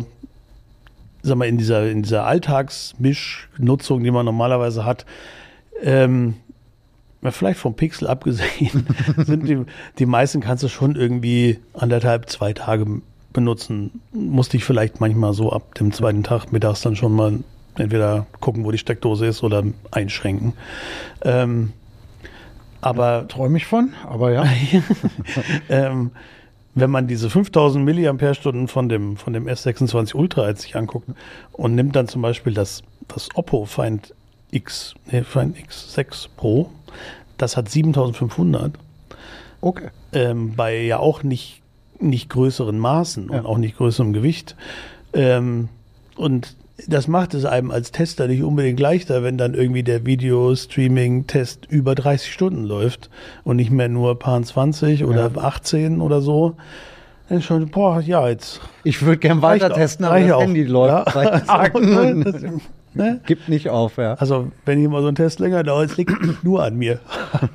sag mal, in dieser, in dieser Alltagsmischnutzung, die man normalerweise hat, ähm, ja, vielleicht vom Pixel abgesehen, sind die, die meisten kannst du schon irgendwie anderthalb, zwei Tage benutzen. Musste ich vielleicht manchmal so ab dem zweiten Tag mittags dann schon mal entweder gucken, wo die Steckdose ist oder einschränken. Ähm, aber Träume ich von, aber ja. ähm, wenn man diese fünftausend Milliampere-Stunden von dem, von dem S sechsundzwanzig Ultra jetzt sich anguckt und nimmt dann zum Beispiel das, das Oppo Find X, nee, Find X sechs Pro, das hat siebentausendfünfhundert. Okay. Ähm, bei ja auch nicht, nicht größeren Maßen Ja. und auch nicht größerem Gewicht. Ähm, und das macht es einem als Tester nicht unbedingt leichter, wenn dann irgendwie der Video-Streaming-Test über dreißig Stunden läuft und nicht mehr nur paar zwanzig oder Ja. achtzehn oder so. Dann schon, boah, ja, jetzt Ich würde gern reicht weiter auch- testen, aber reicht das auch. Handy läuft Ja. seit Tagen Das- und ne? gibt nicht auf, ja. Also, wenn ich mal so einen Test länger dauert, es liegt nicht nur an mir.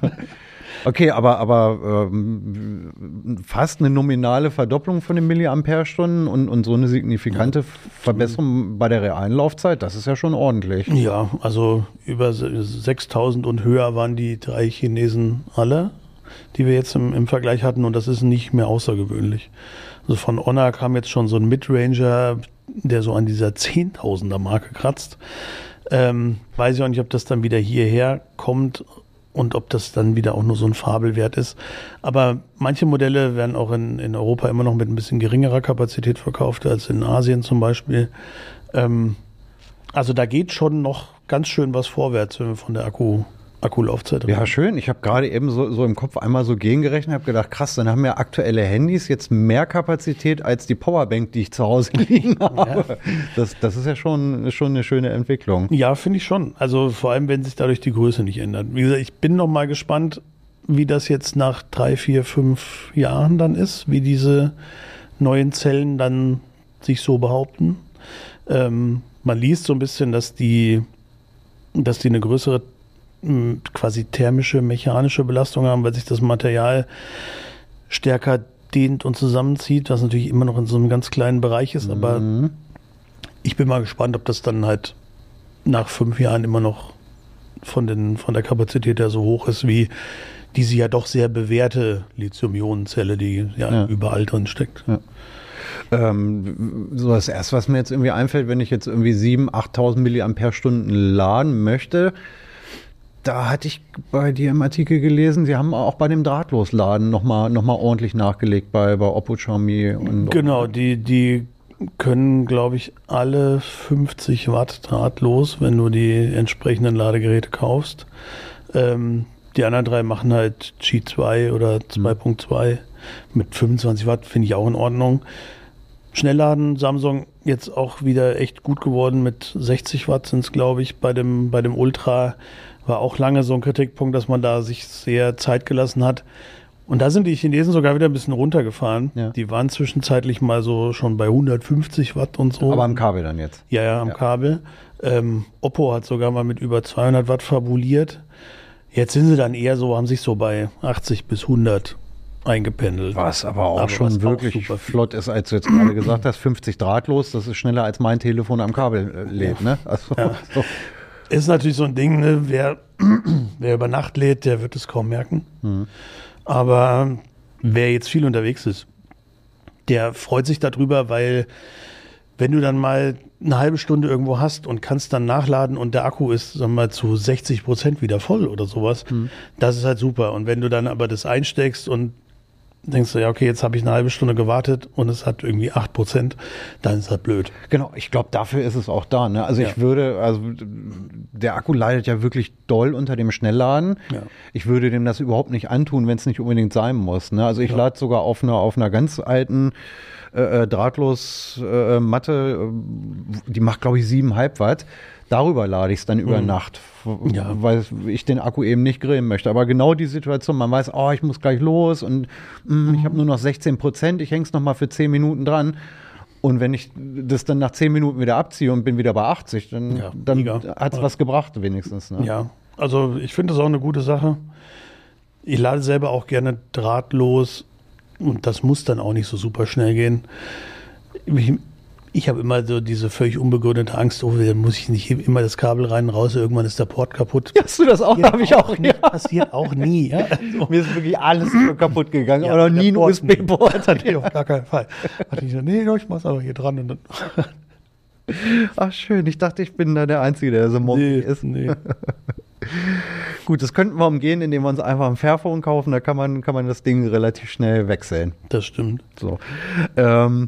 Okay, aber, aber ähm, fast eine nominale Verdopplung von den Milliampere-Stunden und, und so eine signifikante Verbesserung bei der realen Laufzeit, das ist ja schon ordentlich. Ja, also über sechstausend und höher waren die drei Chinesen alle, die wir jetzt im, im Vergleich hatten, und das ist nicht mehr außergewöhnlich. Also von Honor kam jetzt schon so ein Midranger, der so an dieser Zehntausender-Marke kratzt. Ähm, weiß ich auch nicht, ob das dann wieder hierher kommt und ob das dann wieder auch nur so ein Fabelwert ist. Aber manche Modelle werden auch in, in Europa immer noch mit ein bisschen geringerer Kapazität verkauft als in Asien zum Beispiel. Ähm, also da geht schon noch ganz schön was vorwärts, wenn wir von der Akku, Akkulaufzeit reden. Ja, schön. Ich habe gerade eben so, so im Kopf einmal so gegengerechnet, habe gedacht, krass, dann haben ja aktuelle Handys jetzt mehr Kapazität als die Powerbank, die ich zu Hause liegen habe. Das, das ist ja schon, schon eine schöne Entwicklung. Ja, finde ich schon. Also vor allem, wenn sich dadurch die Größe nicht ändert. Wie gesagt, ich bin noch mal gespannt, wie das jetzt nach drei, vier, fünf Jahren dann ist, wie diese neuen Zellen dann sich so behaupten. Ähm, man liest so ein bisschen, dass die, dass die eine größere mh, quasi thermische, mechanische Belastung haben, weil sich das Material stärker dehnt und zusammenzieht, was natürlich immer noch in so einem ganz kleinen Bereich ist, aber Mhm. ich bin mal gespannt, ob das dann halt nach fünf Jahren immer noch von, den, von der Kapazität her so hoch ist, wie diese ja doch sehr bewährte Lithium-Ionen-Zelle, die ja, Ja. überall drin steckt. Ja. Ähm, so das erste, was mir jetzt irgendwie einfällt, wenn ich jetzt irgendwie siebentausend, achttausend Milliampere-Stunden laden möchte, da hatte ich bei dir im Artikel gelesen, sie haben auch bei dem Drahtlosladen nochmal noch mal ordentlich nachgelegt bei, bei Oppo, Xiaomi und Genau, die, die können, glaube ich, alle fünfzig Watt drahtlos, wenn du die entsprechenden Ladegeräte kaufst. Ähm, die anderen drei machen halt G zwei oder zwei Punkt zwei mit fünfundzwanzig Watt, finde ich auch in Ordnung. Schnellladen, Samsung jetzt auch wieder echt gut geworden mit sechzig Watt sind es, glaube ich, bei dem, bei dem Ultra. War auch lange so ein Kritikpunkt, dass man da sich sehr Zeit gelassen hat. Und da sind die Chinesen sogar wieder ein bisschen runtergefahren. Ja. Die waren zwischenzeitlich mal so schon bei hundertfünfzig Watt und so. aber am Kabel dann jetzt. Ja, ja, am Ja. Kabel. Ähm, Oppo hat sogar mal mit über zweihundert Watt fabuliert. Jetzt sind sie dann eher so, haben sich so bei achtzig bis hundert eingependelt. Was aber auch Aber schon was auch wirklich super viel. flott ist, als du jetzt gerade gesagt hast, fünfzig drahtlos, das ist schneller als mein Telefon am Kabel äh, lädt, ne? Also, so. Ist natürlich so ein Ding, ne? wer, wer über Nacht lädt, der wird es kaum merken. Mhm. Aber wer jetzt viel unterwegs ist, der freut sich darüber, weil wenn du dann mal eine halbe Stunde irgendwo hast und kannst dann nachladen und der Akku ist, sagen wir mal, zu sechzig Prozent wieder voll oder sowas, das ist halt super. Und wenn du dann aber das einsteckst und denkst du, ja, okay, jetzt habe ich eine halbe Stunde gewartet und es hat irgendwie acht Prozent, dann ist das blöd. Genau, ich glaube, dafür ist es auch da. Ne? Also Ja. ich würde, also der Akku leidet ja wirklich doll unter dem Schnellladen. Ja. Ich würde dem das überhaupt nicht antun, wenn es nicht unbedingt sein muss. Ne? Also ich Ja. lade sogar auf einer auf einer ganz alten äh, drahtlos äh, Matte, äh, die macht glaube ich siebeneinhalb Watt. Darüber lade ich es dann über Nacht, w- Ja. weil ich den Akku eben nicht grillen möchte. Aber genau die Situation, man weiß, oh, ich muss gleich los und mh, ich habe nur noch sechzehn Prozent, ich hänge es nochmal für zehn Minuten dran. Und wenn ich das dann nach zehn Minuten wieder abziehe und bin wieder bei achtzig, dann, Ja, dann mega. hat es was gebracht wenigstens. Ne? Ja, also ich finde das auch eine gute Sache. Ich lade selber auch gerne drahtlos und das muss dann auch nicht so super schnell gehen. Ich, ich habe immer so diese völlig unbegründete Angst, oh, dann muss ich nicht immer das Kabel rein, raus, irgendwann ist der Port kaputt. Hast du das auch? Passiert Habe ich auch. nicht, Ja. Passiert auch nie. Ja, also, Mir ist wirklich alles kaputt gegangen, Ja, aber noch der nie ein U Port S B-Port. nee, auf gar keinen Fall. Hatte ich so, nee, ich mach's aber hier dran. Und dann Ach schön, ich dachte, ich bin da der Einzige, der so mobbig Nee, ist. nee. Gut, das könnten wir umgehen, indem wir uns einfach ein Fairphone kaufen, da kann man, kann man das Ding relativ schnell wechseln. Das stimmt. So. Ähm,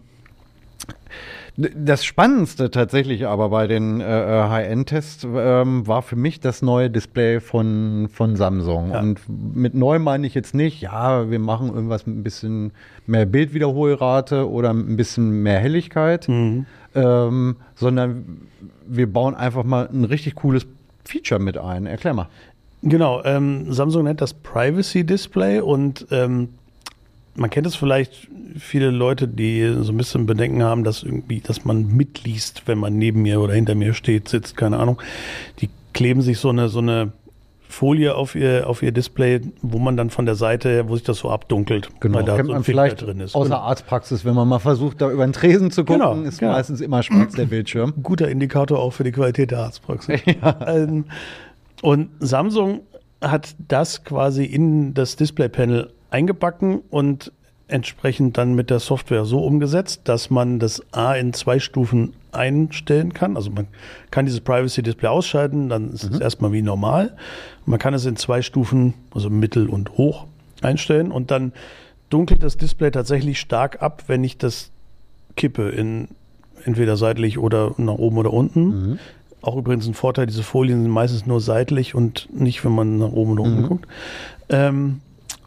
das Spannendste tatsächlich aber bei den äh, High-End-Tests ähm, war für mich das neue Display von, von Samsung. Ja. Und mit neu meine ich jetzt nicht, ja, wir machen irgendwas mit ein bisschen mehr Bildwiederholrate oder ein bisschen mehr Helligkeit, Mhm. ähm, sondern wir bauen einfach mal ein richtig cooles Feature mit ein. Erklär mal. Genau, ähm, Samsung nennt das Privacy Display und ähm, man kennt es vielleicht, viele Leute, die so ein bisschen Bedenken haben, dass irgendwie, dass man mitliest, wenn man neben mir oder hinter mir steht, sitzt, keine Ahnung. Die kleben sich so eine, so eine Folie auf ihr, auf ihr Display, wo man dann von der Seite, wo sich das so abdunkelt, Genau, weil da kennt so ein man Filter vielleicht drin ist. aus der Genau. Arztpraxis, wenn man mal versucht, da über den Tresen zu gucken, Genau, ist genau. meistens immer schwarz der Bildschirm. Guter Indikator auch für die Qualität der Arztpraxis. Ähm, und Samsung hat das quasi in das Displaypanel eingebacken und entsprechend dann mit der Software so umgesetzt, dass man das A in zwei Stufen einstellen kann. Also man kann dieses Privacy Display ausschalten, dann ist es erstmal wie normal. Man kann es in zwei Stufen, also mittel und hoch, einstellen und dann dunkelt das Display tatsächlich stark ab, wenn ich das kippe in entweder seitlich oder nach oben oder unten. Mhm. Auch übrigens ein Vorteil, diese Folien sind meistens nur seitlich und nicht, wenn man nach oben oder unten Mhm. guckt. Ähm,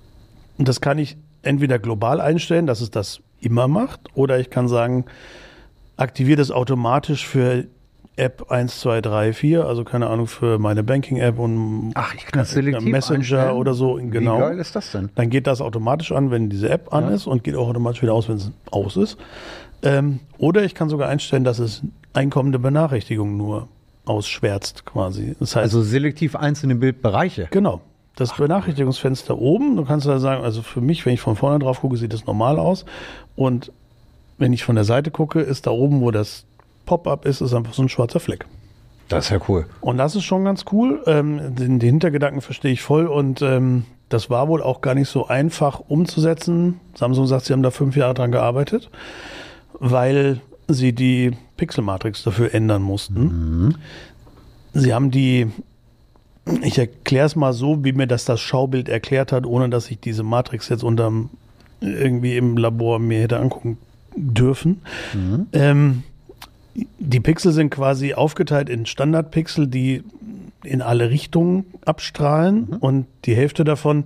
und das kann ich entweder global einstellen, dass es das immer macht, oder ich kann sagen, aktiviere das automatisch für App eins, zwei, drei, vier, also keine Ahnung, für meine Banking-App und Ach, ich kann das selektiv Messenger einstellen? oder so. Genau. Wie geil ist das denn? Dann geht das automatisch an, wenn diese App an Ja. ist und geht auch automatisch wieder aus, wenn es aus ist. Ähm, oder ich kann sogar einstellen, dass es einkommende Benachrichtigungen nur ausschwärzt quasi. Das heißt, Also selektiv einzelne Bildbereiche. genau, das Benachrichtigungsfenster oben, du kannst da sagen, also für mich, wenn ich von vorne drauf gucke, sieht das normal aus. Und wenn ich von der Seite gucke, ist da oben, wo das Pop-up ist, ist einfach so ein schwarzer Fleck. Das ist ja cool. Und das ist schon ganz cool. Ähm, den, den Hintergedanken verstehe ich voll und ähm, das war wohl auch gar nicht so einfach umzusetzen. Samsung sagt, sie haben da fünf Jahre dran gearbeitet, weil sie die Pixelmatrix dafür ändern mussten. Mhm. Sie haben die, ich erkläre es mal so, wie mir das das Schaubild erklärt hat, ohne dass ich diese Matrix jetzt unterm irgendwie im Labor mir hätte angucken dürfen. Mhm. Ähm, die Pixel sind quasi aufgeteilt in Standardpixel, die in alle Richtungen abstrahlen, Mhm. und die Hälfte davon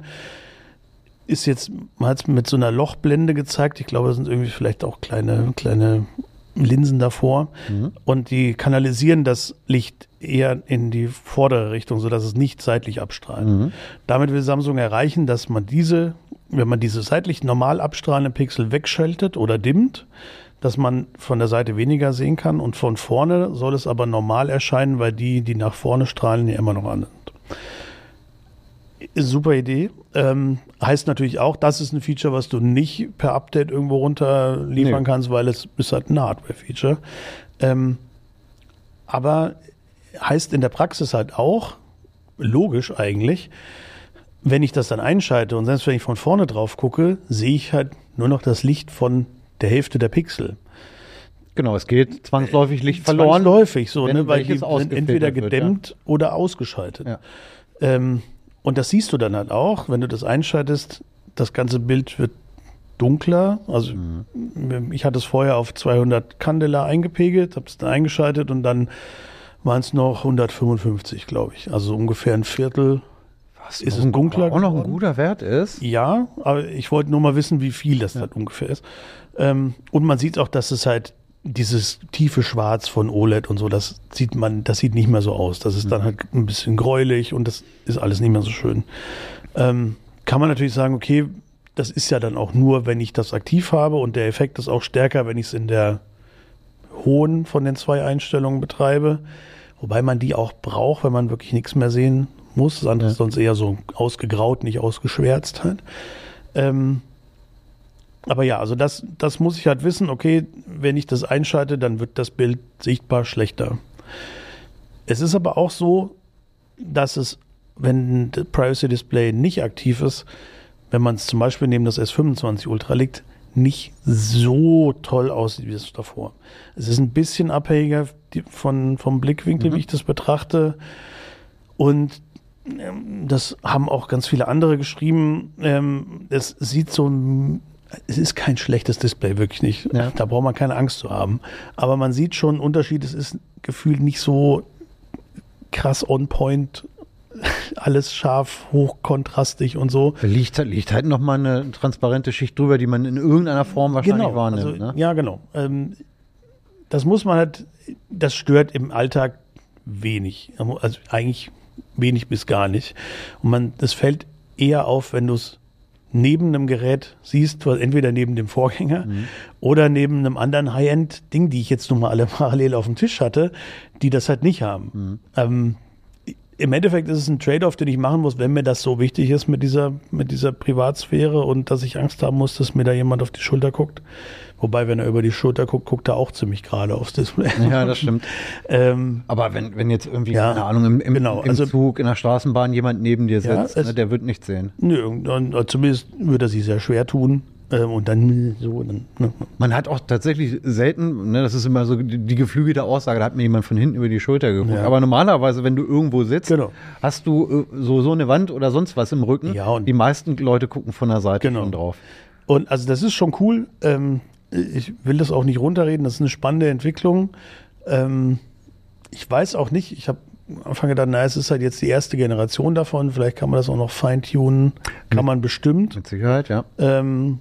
ist jetzt, man hat es mit so einer Lochblende gezeigt. Ich glaube, das sind irgendwie vielleicht auch kleine, kleine Linsen davor. Mhm. Und die kanalisieren das Licht eher in die vordere Richtung, sodass es nicht seitlich abstrahlt. Mhm. Damit will Samsung erreichen, dass man diese, wenn man diese seitlich normal abstrahlenden Pixel wegschaltet oder dimmt, dass man von der Seite weniger sehen kann, und von vorne soll es aber normal erscheinen, weil die, die nach vorne strahlen, ja immer noch an sind. Super Idee. Ähm, heißt natürlich auch, das ist ein Feature, was du nicht per Update irgendwo runter liefern Nee. kannst, weil es ist halt ein Hardware-Feature. Ähm, aber heißt in der Praxis halt auch, logisch eigentlich, wenn ich das dann einschalte und selbst wenn ich von vorne drauf gucke, sehe ich halt nur noch das Licht von der Hälfte der Pixel. Genau, es geht zwangsläufig Licht verloren. Zwangsläufig so, wenn ne, weil die welches sind ausgefiltert entweder wird, gedämmt oder ausgeschaltet. Ja. Ähm, und das siehst du dann halt auch, wenn du das einschaltest, das ganze Bild wird dunkler. Also Mhm. ich hatte es vorher auf zweihundert Candela eingepegelt, habe es dann eingeschaltet und dann waren es noch hundertfünfundfünfzig, glaube ich. Also ungefähr ein Viertel. Was Ist noch es ein- dunkler auch noch ein geworden? guter Wert ist. Ja, aber ich wollte nur mal wissen, wie viel das Ja. dann ungefähr ist. Ähm, und man sieht auch, dass es halt dieses tiefe Schwarz von O L E D und so, das sieht man, das sieht nicht mehr so aus. Das ist dann halt ein bisschen gräulich und das ist alles nicht mehr so schön. Ähm, kann man natürlich sagen, okay, das ist ja dann auch nur, wenn ich das aktiv habe, und der Effekt ist auch stärker, wenn ich es in der hohen von den zwei Einstellungen betreibe. Wobei man die auch braucht, wenn man wirklich nichts mehr sehen muss. Das andere Ja. ist sonst eher so ausgegraut, nicht ausgeschwärzt halt. Ähm, aber ja, also das, das muss ich halt wissen, okay, wenn ich das einschalte, dann wird das Bild sichtbar schlechter. Es ist aber auch so, dass es, wenn das Privacy Display nicht aktiv ist, wenn man es zum Beispiel neben das S fünfundzwanzig Ultra legt, nicht so toll aussieht wie es davor. Es ist ein bisschen abhängiger die, von, vom Blickwinkel, mhm. wie ich das betrachte. Und ähm, das haben auch ganz viele andere geschrieben. Ähm, es sieht so, es ist kein schlechtes Display, wirklich nicht. Ja. Da braucht man keine Angst zu haben. Aber man sieht schon einen Unterschied. Es ist gefühlt nicht so krass on point, alles scharf, hochkontrastig und so. Da liegt, liegt halt nochmal eine transparente Schicht drüber, die man in irgendeiner Form wahrscheinlich genau, wahrnimmt. Also, ne? Ja, genau. Ähm, das muss man halt, das stört im Alltag wenig. Also eigentlich wenig bis gar nicht. Und man, das fällt eher auf, wenn du es neben einem Gerät siehst, entweder neben dem Vorgänger mhm. oder neben einem anderen High-End-Ding, die ich jetzt nun mal alle parallel auf dem Tisch hatte, die das halt nicht haben. Mhm. Ähm, Im Endeffekt ist es ein Trade-off, den ich machen muss, wenn mir das so wichtig ist mit dieser, mit dieser Privatsphäre und dass ich Angst haben muss, dass mir da jemand auf die Schulter guckt. Wobei, wenn er über die Schulter guckt, guckt er auch ziemlich gerade aufs Display. Ja, das stimmt. ähm, Aber wenn, wenn jetzt irgendwie, ja, keine Ahnung, im, im, genau, im also, Zug, in der Straßenbahn jemand neben dir ja, sitzt, es, ne, der wird nichts sehen. Nö, und, zumindest würde er sich sehr schwer tun. Und dann so. Dann, ne. Man hat auch tatsächlich selten, ne, das ist immer so die, die geflügelte Aussage, da hat mir jemand von hinten über die Schulter geguckt. Ja. Aber normalerweise, wenn du irgendwo sitzt, genau. hast du so, so eine Wand oder sonst was im Rücken. Ja, und die meisten Leute gucken von der Seite genau. schon drauf. Und also das ist schon cool. Ähm, ich will das auch nicht runterreden, das ist eine spannende Entwicklung. Ähm, ich weiß auch nicht, ich habe am Anfang gedacht, na, es ist halt jetzt die erste Generation davon, vielleicht kann man das auch noch feintunen, kann mit, man bestimmt. Mit Sicherheit, ja. Ähm,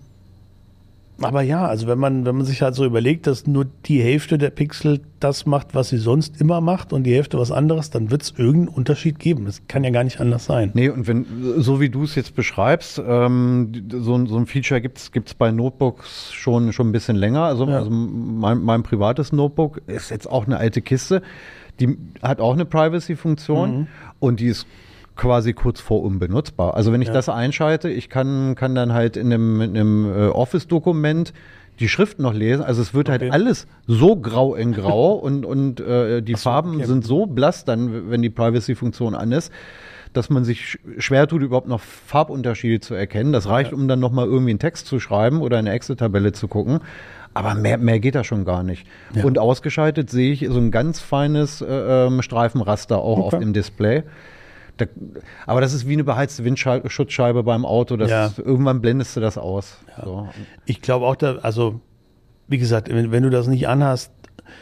Aber ja, also wenn man, wenn man sich halt so überlegt, dass nur die Hälfte der Pixel das macht, was sie sonst immer macht und die Hälfte was anderes, dann wird es irgendeinen Unterschied geben. Das kann ja gar nicht anders sein. Nee, und wenn, so wie du es jetzt beschreibst, ähm, so, so ein Feature gibt es bei Notebooks schon, schon ein bisschen länger. Also, ja. also mein, mein privates Notebook ist jetzt auch eine alte Kiste. Die hat auch eine Privacy-Funktion mhm. und die ist quasi kurz vor unbenutzbar. Also wenn ich ja. das einschalte, ich kann, kann dann halt in einem, in einem äh, Office-Dokument die Schrift noch lesen. Also es wird okay. halt alles so grau in grau und, und äh, die so, Farben okay. sind so blass dann, wenn die Privacy-Funktion an ist, dass man sich schwer tut, überhaupt noch Farbunterschiede zu erkennen. Das reicht, ja. um dann nochmal irgendwie einen Text zu schreiben oder eine Excel-Tabelle zu gucken. Aber mehr, mehr geht da schon gar nicht. Ja. Und ausgeschaltet sehe ich so ein ganz feines äh, Streifenraster auch okay. auf dem Display. Da, aber das ist wie eine beheizte Windschutzscheibe beim Auto. Das ja. irgendwann blendest du das aus. Ja. So. Ich glaube auch, da, also wie gesagt, wenn, wenn du das nicht anhast,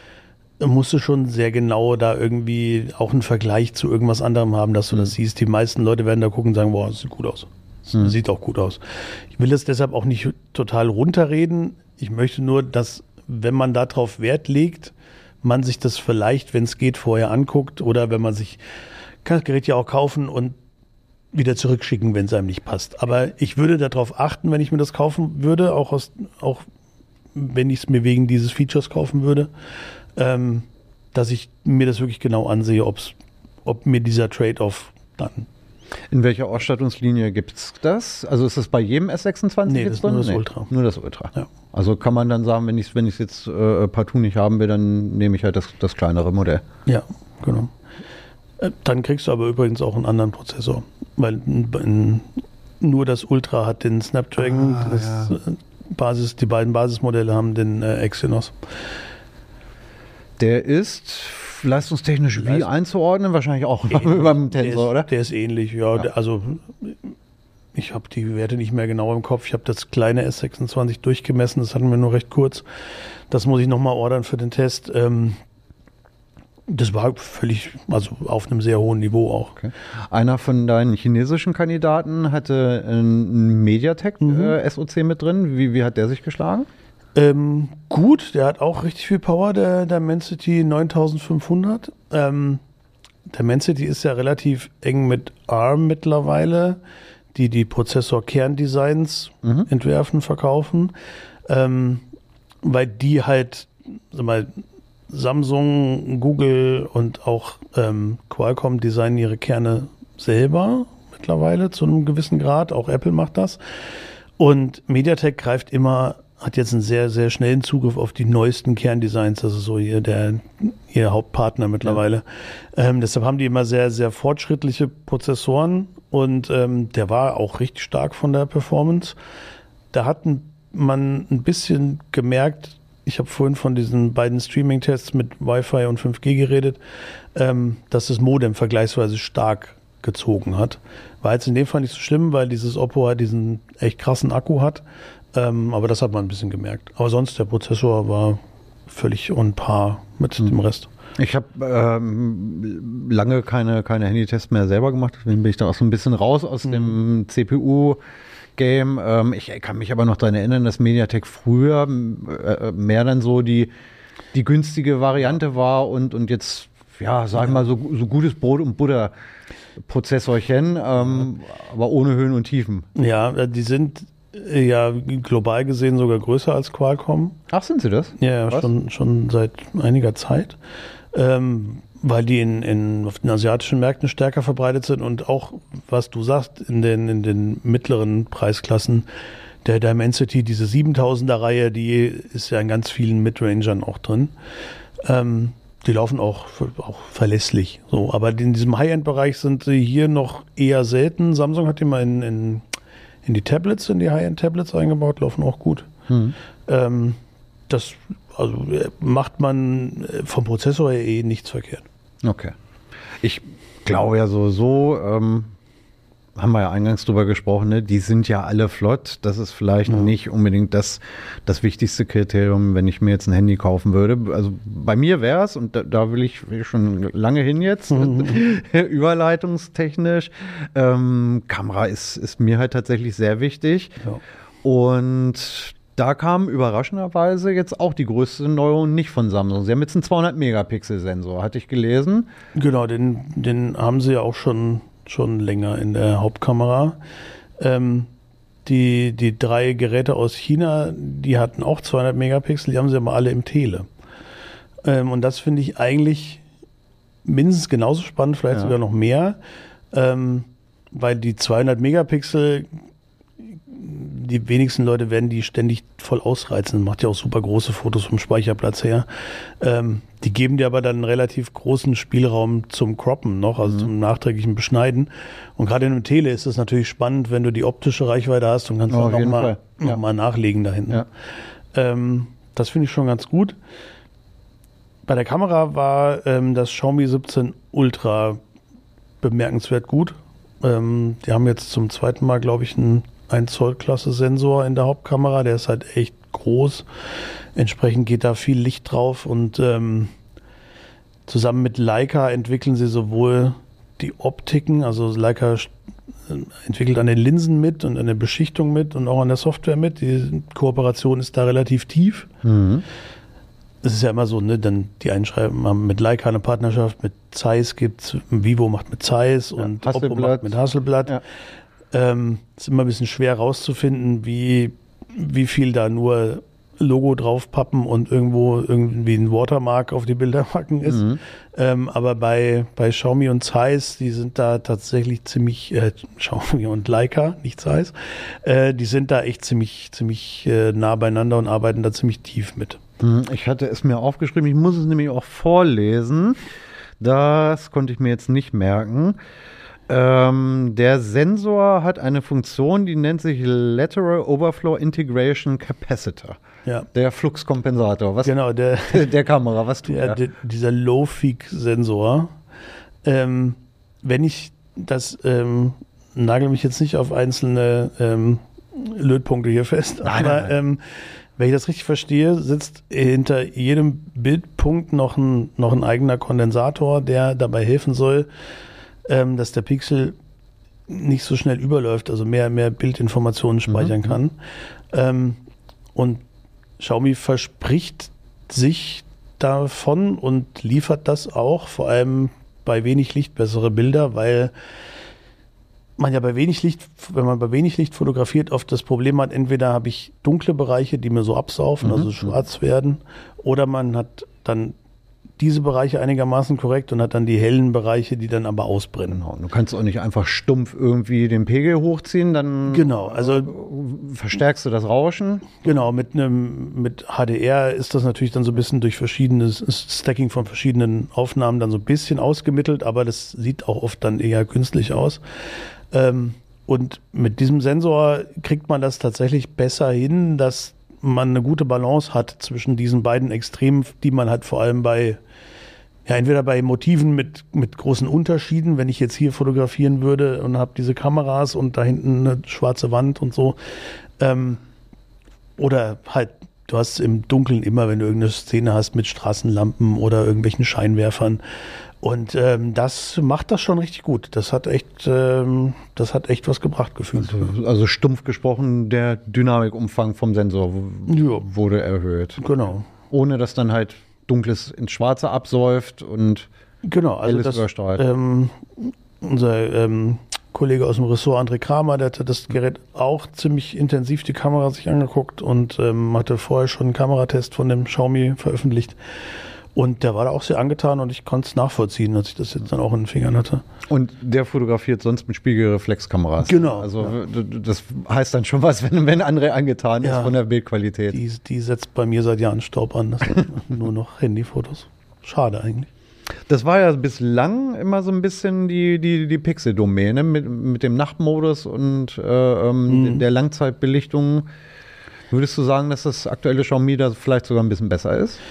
musst du schon sehr genau da irgendwie auch einen Vergleich zu irgendwas anderem haben, dass du mhm. das siehst. Die meisten Leute werden da gucken und sagen, boah, das sieht gut aus. Das mhm. sieht auch gut aus. Ich will das deshalb auch nicht total runterreden. Ich möchte nur, dass, wenn man darauf Wert legt, man sich das vielleicht, wenn es geht, vorher anguckt oder wenn man sich kann das Gerät ja auch kaufen und wieder zurückschicken, wenn es einem nicht passt. Aber ich würde darauf achten, wenn ich mir das kaufen würde, auch, aus, auch wenn ich es mir wegen dieses Features kaufen würde, ähm, dass ich mir das wirklich genau ansehe, ob's, ob mir dieser Trade-off dann... In welcher Ausstattungslinie gibt es das? Also ist das bei jedem S sechsundzwanzig? Nee, das ist nur das nee, Ultra. Nur das Ultra. Ja. Also kann man dann sagen, wenn ich es wenn jetzt äh, partout nicht haben will, dann nehme ich halt das, das kleinere Modell. Ja, genau. Dann kriegst du aber übrigens auch einen anderen Prozessor, weil n, nur das Ultra hat den Snapdragon, ah, das ja. Basis, die beiden Basismodelle haben den äh, Exynos. Der ist leistungstechnisch wie Leist- einzuordnen? Wahrscheinlich auch beim Tensor, ist, oder? Der ist ähnlich, ja. ja. Der, also ich habe die Werte nicht mehr genau im Kopf. Ich habe das kleine S sechsundzwanzig durchgemessen, das hatten wir nur recht kurz. Das muss ich nochmal ordern für den Test. Ähm, Das war völlig, also auf einem sehr hohen Niveau auch. Okay. Einer von deinen chinesischen Kandidaten hatte einen MediaTek mhm. äh, S O C mit drin. Wie, wie hat der sich geschlagen? Ähm, gut, der hat auch richtig viel Power, der, der Dimensity neuntausendfünfhundert. Ähm, der Dimensity ist ja relativ eng mit ARM mittlerweile, die die Prozessor-Kerndesigns mhm. entwerfen, verkaufen, ähm, weil die halt, sag mal, Samsung, Google und auch ähm, Qualcomm designen ihre Kerne selber mittlerweile zu einem gewissen Grad. Auch Apple macht das. Und MediaTek greift immer, hat jetzt einen sehr, sehr schnellen Zugriff auf die neuesten Kerndesigns. Also so hier der, ihr Hauptpartner mittlerweile. Ja. Ähm, deshalb haben die immer sehr, sehr fortschrittliche Prozessoren. Und ähm, der war auch richtig stark von der Performance. Da hat ein man ein bisschen gemerkt, ich habe vorhin von diesen beiden Streaming-Tests mit Wi-Fi und fünf G geredet, ähm, dass das Modem vergleichsweise stark gezogen hat. War jetzt in dem Fall nicht so schlimm, weil dieses Oppo halt diesen echt krassen Akku hat. Ähm, aber das hat man ein bisschen gemerkt. Aber sonst, der Prozessor war völlig on par mit mhm. dem Rest. Ich habe ähm, lange keine, keine Handytests mehr selber gemacht, deswegen bin ich da auch so ein bisschen raus aus mhm. dem C P U-Game. Ähm, ich kann mich aber noch daran erinnern, dass MediaTek früher äh, mehr dann so die, die günstige Variante war und, und jetzt, ja, sag ich mal, so, so gutes Brot und Butter Prozessorchen, ähm, aber ohne Höhen und Tiefen. Ja, die sind ja global gesehen sogar größer als Qualcomm. Ach, sind sie das? Ja, ja schon, schon seit einiger Zeit. Ähm, weil die in, in, auf den asiatischen Märkten stärker verbreitet sind und auch, was du sagst, in den, in den mittleren Preisklassen, der Dimensity, diese siebentausender-Reihe, die ist ja in ganz vielen Midrangern auch drin. Ähm, die laufen auch, auch verlässlich. So, aber in diesem High-End-Bereich sind sie hier noch eher selten. Samsung hat die mal in, in, in die Tablets, in die High-End-Tablets eingebaut, laufen auch gut. Mhm. Ähm, das also macht man vom Prozessor her eh nichts verkehrt. Okay. Ich glaube ja so, so ähm, haben wir ja eingangs drüber gesprochen, ne? Die sind ja alle flott. Das ist vielleicht ja. nicht unbedingt das, das wichtigste Kriterium, wenn ich mir jetzt ein Handy kaufen würde. Also bei mir wäre es, und da, da will ich schon lange hin jetzt, mhm. überleitungstechnisch. Ähm, Kamera ist, ist mir halt tatsächlich sehr wichtig. Ja. Und da kam überraschenderweise jetzt auch die größte Neuerung nicht von Samsung. Sie haben jetzt einen zweihundert-Megapixel-Sensor, hatte ich gelesen. Genau, den, den haben sie ja auch schon, schon länger in der Hauptkamera. Ähm, die, die drei Geräte aus China, die hatten auch zweihundert Megapixel, die haben sie aber alle im Tele. Ähm, und das finde ich eigentlich mindestens genauso spannend, vielleicht ja. sogar noch mehr, ähm, weil die zweihundert Megapixel, die wenigsten Leute werden die ständig voll ausreizen. Macht ja auch super große Fotos vom Speicherplatz her. Ähm, die geben dir aber dann einen relativ großen Spielraum zum Croppen noch, also mhm. zum nachträglichen Beschneiden. Und gerade in einem Tele ist es natürlich spannend, wenn du die optische Reichweite hast und kannst oh, dann nochmal ja. noch mal nachlegen da hinten. Ja. Ähm, das finde ich schon ganz gut. Bei der Kamera war ähm, das Xiaomi siebzehn Ultra bemerkenswert gut. Ähm, die haben jetzt zum zweiten Mal, glaube ich, einen ein Zoll Klasse Sensor in der Hauptkamera, der ist halt echt groß. Entsprechend geht da viel Licht drauf und ähm, zusammen mit Leica entwickeln sie sowohl die Optiken, also Leica entwickelt an den Linsen mit und an der Beschichtung mit und auch an der Software mit. Die Kooperation ist da relativ tief. Mhm. Es ist ja immer so, ne, dann die einen schreiben, haben mit Leica eine Partnerschaft, mit Zeiss gibt's, Vivo macht mit Zeiss ja, und Oppo macht mit Hasselblad. Ja. Ähm, ist immer ein bisschen schwer rauszufinden, wie, wie viel da nur Logo draufpappen und irgendwo irgendwie ein Watermark auf die Bilder packen ist. Mhm. Ähm, aber bei, bei Xiaomi und Zeiss, die sind da tatsächlich ziemlich, äh, Xiaomi und Leica, nicht Zeiss, äh, die sind da echt ziemlich, ziemlich äh, nah beieinander und arbeiten da ziemlich tief mit. Ich hatte es mir aufgeschrieben, ich muss es nämlich auch vorlesen. Das konnte ich mir jetzt nicht merken. Ähm, der Sensor hat eine Funktion, die nennt sich Lateral Overflow Integration Capacitor. Ja. Der Fluxkompensator. Was, genau, der, der Kamera, was tut der? der dieser Low-Feed-Sensor. Ähm, wenn ich das, ähm, nagel mich jetzt nicht auf einzelne ähm, Lötpunkte hier fest, nein, aber nein, nein. Ähm, wenn ich das richtig verstehe, sitzt hinter jedem Bildpunkt noch ein, noch ein eigener Kondensator, der dabei helfen soll, ähm, dass der Pixel nicht so schnell überläuft, also mehr, mehr Bildinformationen speichern mhm. kann. Ähm, und Xiaomi verspricht sich davon und liefert das auch, vor allem bei wenig Licht bessere Bilder, weil man ja bei wenig Licht, wenn man bei wenig Licht fotografiert, oft das Problem hat, entweder habe ich dunkle Bereiche, die mir so absaufen, mhm. also schwarz werden, oder man hat dann diese Bereiche einigermaßen korrekt und hat dann die hellen Bereiche, die dann aber ausbrennen. Genau. Du kannst auch nicht einfach stumpf irgendwie den Pegel hochziehen, dann genau, also verstärkst du das Rauschen. Genau, mit einem mit H D R ist das natürlich dann so ein bisschen durch verschiedenes Stacking von verschiedenen Aufnahmen dann so ein bisschen ausgemittelt, aber das sieht auch oft dann eher künstlich aus. Ähm, Und mit diesem Sensor kriegt man das tatsächlich besser hin, dass man eine gute Balance hat zwischen diesen beiden Extremen, die man hat vor allem bei, ja, entweder bei Motiven mit, mit großen Unterschieden, wenn ich jetzt hier fotografieren würde und habe diese Kameras und da hinten eine schwarze Wand und so, ähm, oder halt, du hast im Dunkeln immer, wenn du irgendeine Szene hast mit Straßenlampen oder irgendwelchen Scheinwerfern. Und ähm, das macht das schon richtig gut. Das hat echt, ähm, das hat echt was gebracht gefühlt. Also, also stumpf gesprochen, der Dynamikumfang vom Sensor w- Ja. wurde erhöht. Genau. Ohne dass dann halt Dunkles ins Schwarze absäuft und Genau, also Helles das, überstrahlt. ähm, unser ähm, Kollege aus dem Ressort, André Kramer, der hatte das Gerät auch ziemlich intensiv die Kamera sich angeguckt und ähm, hatte vorher schon einen Kameratest von dem Xiaomi veröffentlicht. Und der war da auch sehr angetan und ich konnte es nachvollziehen, als ich das jetzt dann auch in den Fingern hatte. Und der fotografiert sonst mit Spiegelreflexkameras. Genau, Also ja. d- d- das heißt dann schon was, wenn, wenn André angetan Ja. ist von der Bildqualität. Die, die setzt bei mir seit Jahren Staub an. Das sind nur noch Handyfotos. Schade eigentlich. Das war ja bislang immer so ein bisschen die, die, die Pixel-Domäne mit, mit dem Nachtmodus und äh, ähm, Mhm. der Langzeitbelichtung. Würdest du sagen, dass das aktuelle Xiaomi da vielleicht sogar ein bisschen besser ist?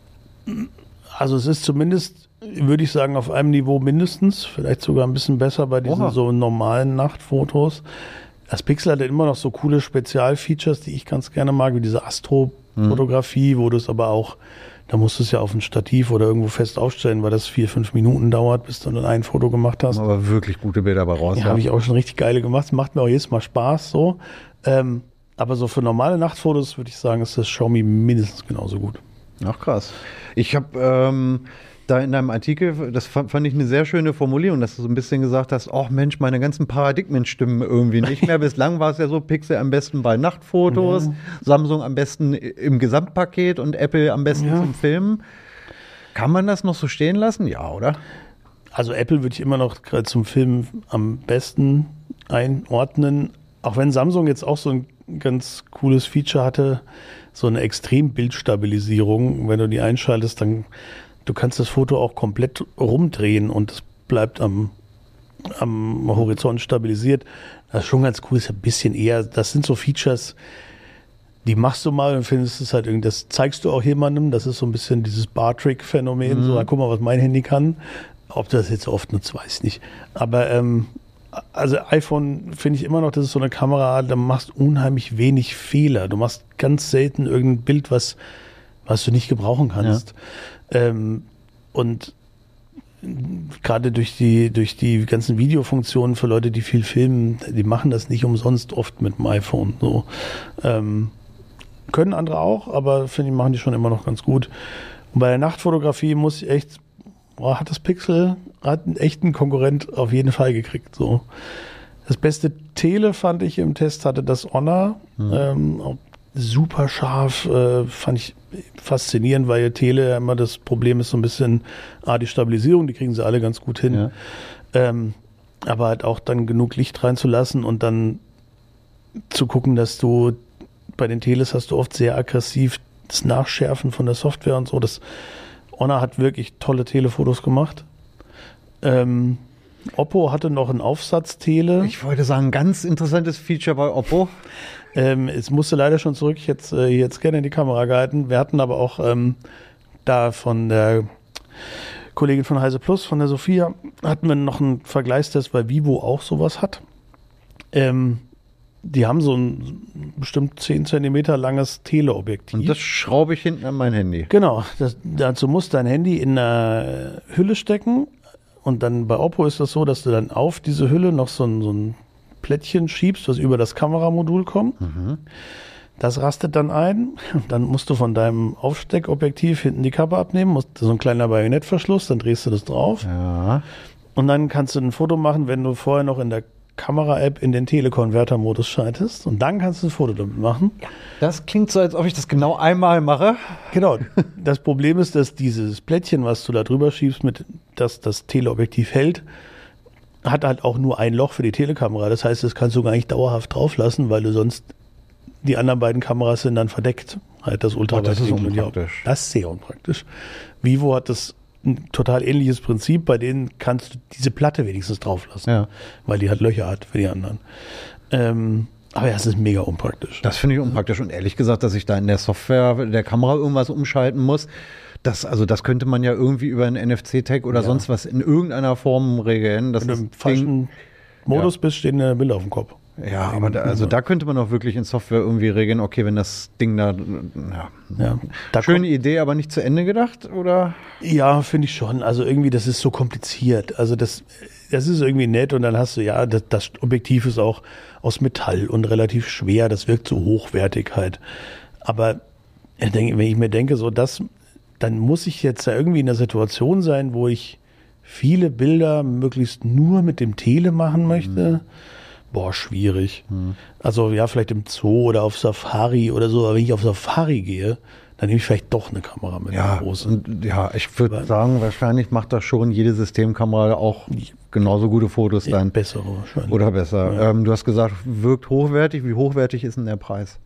Also es ist zumindest, würde ich sagen, auf einem Niveau mindestens, vielleicht sogar ein bisschen besser bei diesen Oha. so normalen Nachtfotos. Das Pixel hat immer noch so coole Spezialfeatures, die ich ganz gerne mag, wie diese Astrofotografie, wo du es aber auch, da musst du es ja auf ein Stativ oder irgendwo fest aufstellen, weil das vier, fünf Minuten dauert, bis du dann ein Foto gemacht hast. Aber wirklich gute Bilder bei raus. Ja, habe ich auch schon richtig geile gemacht. Macht mir auch jedes Mal Spaß so. Ähm, aber so für normale Nachtfotos würde ich sagen, ist das Xiaomi mindestens genauso gut. Ach krass. Ich habe ähm, da in deinem Artikel, das fand, fand ich eine sehr schöne Formulierung, dass du so ein bisschen gesagt hast, ach Mensch, meine ganzen Paradigmen stimmen irgendwie nicht mehr. Bislang war es ja so, Pixel am besten bei Nachtfotos, Ja. Samsung am besten im Gesamtpaket und Apple am besten Ja. zum Filmen. Kann man das noch so stehen lassen? Ja, oder? Also Apple würde ich immer noch gerade zum Film am besten einordnen. Auch wenn Samsung jetzt auch so ein ganz cooles Feature hatte, so eine Extrembildstabilisierung. Wenn du die einschaltest, dann du kannst das Foto auch komplett rumdrehen und es bleibt am, am Horizont stabilisiert. Das ist schon ganz cool. Ist ein bisschen eher, das sind so Features, die machst du mal und findest es halt irgendwie, das zeigst du auch jemandem. Das ist so ein bisschen dieses Bar-Trick-Phänomen. So, guck mal, was mein Handy kann. Ob du das jetzt oft nutzt, weiß ich nicht. Aber ähm, also iPhone finde ich immer noch, das ist so eine Kamera, da machst unheimlich wenig Fehler. Du machst ganz selten irgendein Bild, was, was du nicht gebrauchen kannst. Ähm, und gerade durch die, durch die ganzen Videofunktionen für Leute, die viel filmen, die machen das nicht umsonst oft mit dem iPhone. So. Ähm, können andere auch, aber finde ich, machen die schon immer noch ganz gut. Und bei der Nachtfotografie muss ich echt, boah, hat das Pixel, hat einen echten Konkurrent auf jeden Fall gekriegt. So. Das beste Tele fand ich im Test, hatte das Honor. Mhm. Ähm, auch super scharf, äh, fand ich faszinierend, weil Tele immer das Problem ist so ein bisschen, ah, die Stabilisierung, die kriegen sie alle ganz gut hin. Ja. Ähm, aber halt auch dann genug Licht reinzulassen und dann zu gucken, dass du bei den Teles hast du oft sehr aggressiv das Nachschärfen von der Software und so. Das Honor hat wirklich tolle Telefotos gemacht. Ähm, Oppo hatte noch einen Aufsatz-Tele. Ich wollte sagen, ganz interessantes Feature bei Oppo. Ähm, es musste leider schon zurück. Ich hätte äh, jetzt gerne in die Kamera gehalten. Wir hatten aber auch ähm, da von der Kollegin von Heise Plus, von der Sophia, hatten wir noch einen Vergleichstest, weil Vivo auch sowas hat. Ähm, die haben so ein bestimmt zehn Zentimeter langes Teleobjektiv. Und das schraube ich hinten an mein Handy. Genau, das, dazu musst dein Handy in eine Hülle stecken und dann bei Oppo ist das so, dass du dann auf diese Hülle noch so ein, so ein Plättchen schiebst, was über das Kameramodul kommt. Mhm. Das rastet dann ein. Dann musst du von deinem Aufsteckobjektiv hinten die Kappe abnehmen, musst so ein kleiner Bajonettverschluss, dann drehst du das drauf. Ja. Und dann kannst du ein Foto machen, wenn du vorher noch in der Kamera-App in den Telekonverter-Modus schaltest. Und dann kannst du ein Foto damit machen. Das klingt so, als ob ich das genau einmal mache. Genau. Das Problem ist, dass dieses Plättchen, was du da drüber schiebst, mit das das Teleobjektiv hält, hat halt auch nur ein Loch für die Telekamera. Das heißt, das kannst du gar nicht dauerhaft drauf lassen, weil du sonst die anderen beiden Kameras sind dann verdeckt. Halt das Ultraweitwinkel. Oh, das ist unpraktisch. Das ist sehr unpraktisch. Vivo hat das ein total ähnliches Prinzip, bei denen kannst du diese Platte wenigstens drauf lassen, Ja. weil die halt Löcher hat für die anderen. Ähm, aber ja, es ist mega unpraktisch. Das finde ich unpraktisch und ehrlich gesagt, dass ich da in der Software der Kamera irgendwas umschalten muss, das, also das könnte man ja irgendwie über einen N F C-Tag oder Ja. sonst was in irgendeiner Form regeln. Das Wenn du im ist falschen Modus Ja. bist, stehen eine Bilder auf dem Kopf. Ja, aber da, also da könnte man auch wirklich in Software irgendwie regeln, okay, wenn das Ding da, ja. Ja, da Schöne Idee, aber nicht zu Ende gedacht, oder? Ja, finde ich schon. Also irgendwie, das ist so kompliziert. Also das, das ist irgendwie nett und dann hast du, ja, das, das Objektiv ist auch aus Metall und relativ schwer. Das wirkt so hochwertig halt. Aber ich denke, wenn ich mir denke, so das, dann muss ich jetzt ja irgendwie in der Situation sein, wo ich viele Bilder möglichst nur mit dem Tele machen möchte. Mhm. Boah, schwierig. Mhm. Also ja, vielleicht im Zoo oder auf Safari oder so. Aber wenn ich auf Safari gehe, dann nehme ich vielleicht doch eine Kamera mit. Ja, einer großen. und, ja, ich würde sagen, wahrscheinlich macht das schon jede Systemkamera auch genauso gute Fotos Ja, dann. bessere wahrscheinlich. Oder besser. Ja. Ähm, du hast gesagt, wirkt hochwertig. Wie hochwertig ist denn der Preis?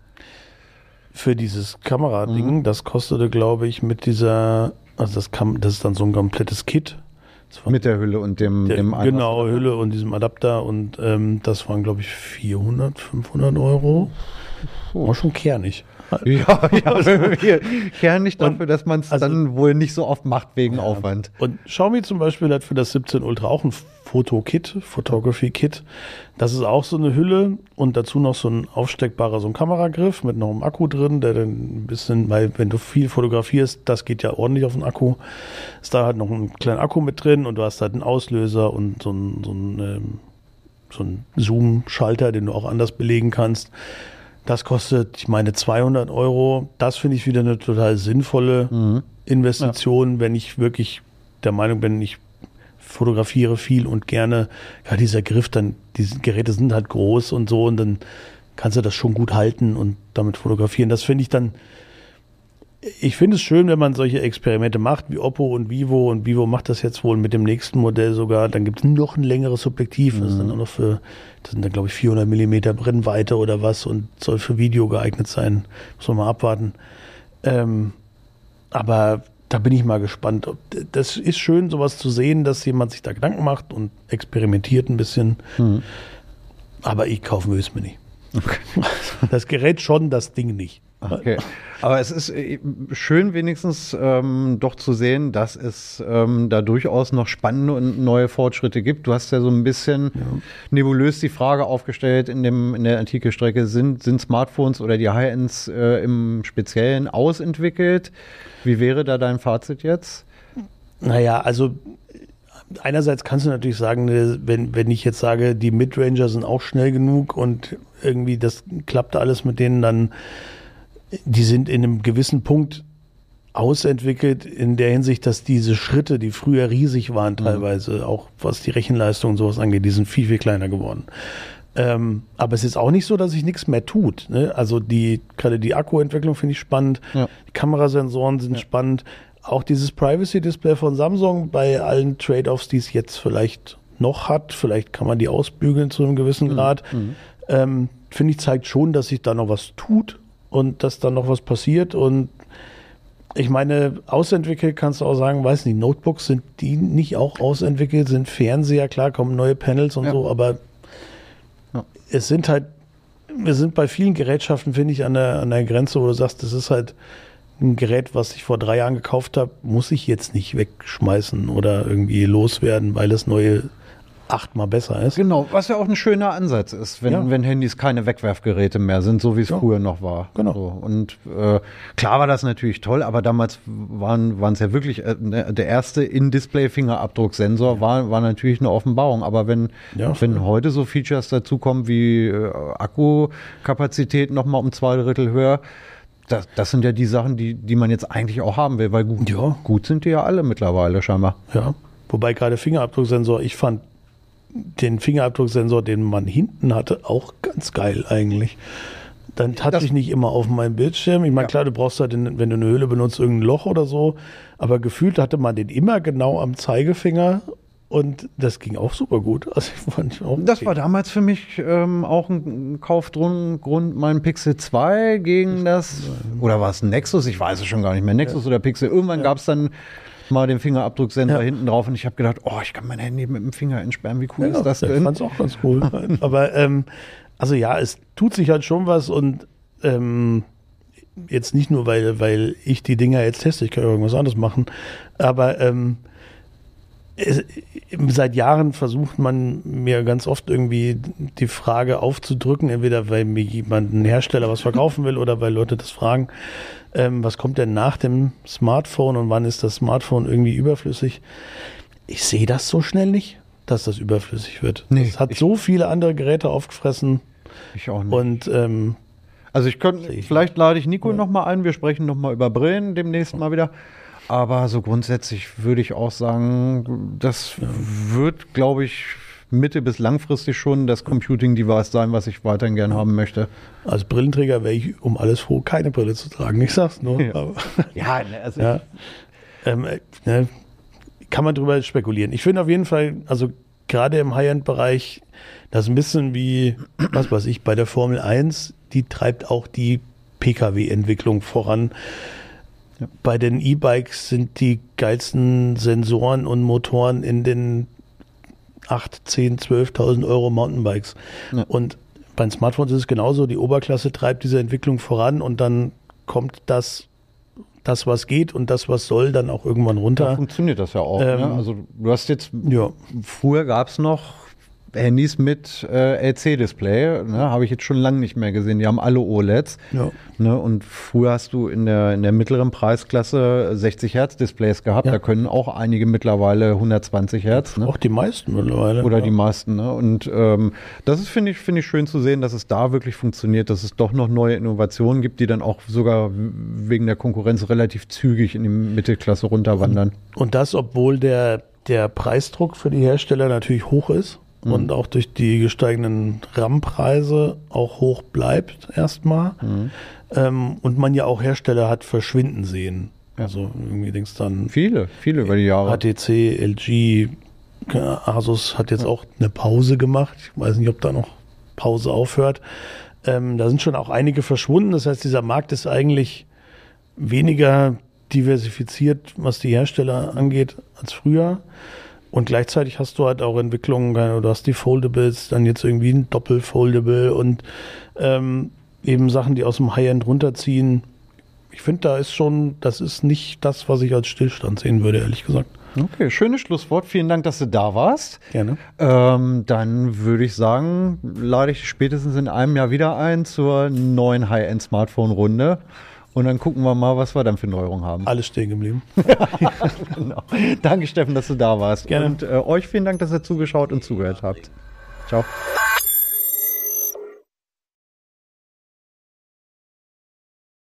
Für dieses Kamerading, mhm. das kostete, glaube ich, mit dieser, also das kam, das ist dann so ein komplettes Kit. Mit der Hülle und dem, der, dem Genau, Hülle und diesem Adapter und ähm, das waren, glaube ich, vierhundert, fünfhundert Euro. War schon kernig. Ja, ja, kernig dafür, und, dass man es also, dann wohl nicht so oft macht wegen ja. Aufwand. Und Xiaomi zum Beispiel hat für das siebzehn Ultra auch ein Foto-Kit, Photography-Kit. Das ist auch so eine Hülle und dazu noch so ein aufsteckbarer, so ein Kameragriff mit noch einem Akku drin, der dann ein bisschen, weil wenn du viel fotografierst, das geht ja ordentlich auf den Akku, ist da halt noch ein kleiner Akku mit drin und du hast halt einen Auslöser und so ein, so ein, ähm, so ein Zoom-Schalter, den du auch anders belegen kannst. Das kostet, ich meine, zweihundert Euro. Das finde ich wieder eine total sinnvolle mhm. Investition, ja. wenn ich wirklich der Meinung bin, ich fotografiere viel und gerne. Ja, dieser Griff, dann, diese Geräte sind halt groß und so und dann kannst du das schon gut halten und damit fotografieren. Das finde ich dann, ich finde es schön, wenn man solche Experimente macht, wie Oppo und Vivo. Und Vivo macht das jetzt wohl mit dem nächsten Modell sogar. Dann gibt es noch ein längeres Objektiv. Mhm. Das ist dann auch noch für, das sind dann glaube ich vierhundert Millimeter Brennweite oder was und soll für Video geeignet sein. Muss man mal abwarten. Ähm, aber da bin ich mal gespannt. Das ist schön, sowas zu sehen, dass jemand sich da Gedanken macht und experimentiert ein bisschen. Mhm. Aber ich kaufen will es mir nicht. Okay. Das Gerät schon, das Ding nicht. Okay. Aber es ist schön wenigstens ähm, doch zu sehen, dass es ähm, da durchaus noch spannende und neue Fortschritte gibt. Du hast ja so ein bisschen ja. nebulös die Frage aufgestellt in, dem, in der Antike-Strecke, sind, sind Smartphones oder die High-Ends äh, im Speziellen ausentwickelt? Wie wäre da dein Fazit jetzt? Naja, also einerseits kannst du natürlich sagen, wenn, wenn ich jetzt sage, die Midranger sind auch schnell genug und irgendwie das klappt alles mit denen, dann die sind in einem gewissen Punkt ausentwickelt in der Hinsicht, dass diese Schritte, die früher riesig waren teilweise, mhm. auch was die Rechenleistung und sowas angeht, die sind viel, viel kleiner geworden. Ähm, aber es ist auch nicht so, dass sich nichts mehr tut. Ne? Also die, gerade die Akkuentwicklung finde ich spannend, ja. die Kamerasensoren sind ja. spannend, auch dieses Privacy-Display von Samsung bei allen Trade-offs, die es jetzt vielleicht noch hat, vielleicht kann man die ausbügeln zu einem gewissen mhm. Grad, mhm. ähm, finde ich, zeigt schon, dass sich da noch was tut und dass da noch was passiert. Und ich meine, ausentwickelt kannst du auch sagen, weiß nicht, Notebooks, sind die nicht auch ausentwickelt, sind Fernseher, klar, kommen neue Panels und ja. so, aber ja. es sind halt, wir sind bei vielen Gerätschaften, finde ich, an der, an der Grenze, wo du sagst, das ist halt ein Gerät, was ich vor drei Jahren gekauft habe, muss ich jetzt nicht wegschmeißen oder irgendwie loswerden, weil es neue achtmal besser ist. Genau, was ja auch ein schöner Ansatz ist, wenn, ja. wenn Handys keine Wegwerfgeräte mehr sind, so wie es ja. früher noch war. Genau. So. Und äh, klar war das natürlich toll, aber damals waren waren es ja wirklich, äh, der erste In-Display-Fingerabdrucksensor ja. war, war natürlich eine Offenbarung. Aber wenn, ja, wenn ja. heute so Features dazukommen wie äh, Akkukapazität nochmal um zwei Drittel höher, Das, das sind ja die Sachen, die, die man jetzt eigentlich auch haben will, weil gut, ja. gut sind die ja alle mittlerweile scheinbar. Ja, wobei gerade Fingerabdrucksensor, ich fand den Fingerabdrucksensor, den man hinten hatte, auch ganz geil eigentlich. Dann hatte ich nicht immer auf meinem Bildschirm. Ich meine, ja. klar, du brauchst halt, in, wenn du eine Hülle benutzt, irgendein Loch oder so, aber gefühlt hatte man den immer genau am Zeigefinger. Und das ging auch super gut. Also ich fand auch okay. Das war damals für mich ähm, auch ein Kaufgrund, mein Pixel zwei gegen das, oder war es ein Nexus? Ich weiß es schon gar nicht mehr. Nexus ja. oder Pixel. Irgendwann ja. gab es dann mal den Fingerabdrucksensor Ja. hinten drauf und ich habe gedacht, oh, ich kann mein Handy mit dem Finger entsperren, wie cool Ja, ist das Ich denn? fand es auch ganz cool. Aber ähm, also ja, es tut sich halt schon was und ähm, jetzt nicht nur, weil, weil ich die Dinger jetzt teste, ich kann irgendwas anderes machen, aber ähm, es, seit Jahren versucht man mir ganz oft irgendwie die Frage aufzudrücken, entweder weil mir jemand, ein Hersteller, was verkaufen will oder weil Leute das fragen, ähm, was kommt denn nach dem Smartphone und wann ist das Smartphone irgendwie überflüssig? Ich sehe das so schnell nicht, dass das überflüssig wird. Nee, es hat ich- so viele andere Geräte aufgefressen Ich auch nicht. und ähm, Also ich könnte, Sehe ich vielleicht lade ich Nico noch mal ein, wir sprechen noch mal über Brillen demnächst mal wieder. Aber so grundsätzlich würde ich auch sagen, das wird, glaube ich, mittel- bis langfristig schon das Computing-Device sein, was ich weiterhin gern haben möchte. als Brillenträger wäre ich um alles froh, keine Brille zu tragen. Ich sag's nur. Ja. Aber, Ja, ne, also ja. Ähm, äh, ne, kann man drüber spekulieren. Ich finde auf jeden Fall, also gerade im High-End-Bereich, das ist ein bisschen wie, was weiß ich, bei der Formel eins, die treibt auch die P K W-Entwicklung voran. Ja. Bei den E-Bikes sind die geilsten Sensoren und Motoren in den acht, zehn, zwölftausend Euro Mountainbikes. Ja. Und bei den Smartphones ist es genauso, die Oberklasse treibt diese Entwicklung voran und dann kommt das, das was geht und das, was soll, dann auch irgendwann da runter. funktioniert das ja auch. Ähm, ne? Also du hast jetzt, Ja, früher gab es noch Handys mit äh, L C-Display, ne? Habe ich jetzt schon lange nicht mehr gesehen. Die haben alle O L E Ds. ja. Ne, und früher hast du in der, in der mittleren Preisklasse sechzig Hertz Displays gehabt. Ja. Da können auch einige mittlerweile hundertzwanzig Hertz. Ne? Auch die meisten mittlerweile. Oder ja. die meisten. Ne? Und ähm, das ist, finde ich, finde ich schön zu sehen, dass es da wirklich funktioniert, dass es doch noch neue Innovationen gibt, die dann auch sogar wegen der Konkurrenz relativ zügig in die Mittelklasse runterwandern. Und das, obwohl der, der Preisdruck für die Hersteller natürlich hoch ist Mhm. und auch durch die gesteigenden RAM-Preise auch hoch bleibt erstmal. Mhm. Ähm, und man ja auch Hersteller hat verschwinden sehen. Ja. Also irgendwie denkst dann Viele, viele über die Jahre. H T C, L G, äh, Asus hat jetzt auch eine Pause gemacht. Ich weiß nicht, ob da noch Pause aufhört. Ähm, da sind schon auch einige verschwunden. Das heißt, dieser Markt ist eigentlich weniger diversifiziert, was die Hersteller angeht, als früher. Und gleichzeitig hast du halt auch Entwicklungen, du hast die Foldables, dann jetzt irgendwie ein Doppel-Foldable und ähm, eben Sachen, die aus dem High-End runterziehen. Ich finde, da ist schon, das ist nicht das, was ich als Stillstand sehen würde, ehrlich gesagt. Okay, schönes Schlusswort. Vielen Dank, dass du da warst. Gerne. Ähm, dann würde ich sagen, lade ich spätestens in einem Jahr wieder ein zur neuen High-End-Smartphone-Runde. Und dann gucken wir mal, was wir dann für Neuerungen haben. Alles stehen geblieben. Genau. Danke, Steffen, dass du da warst. Gerne. Und äh, euch vielen Dank, dass ihr zugeschaut und zugehört habt. Ciao.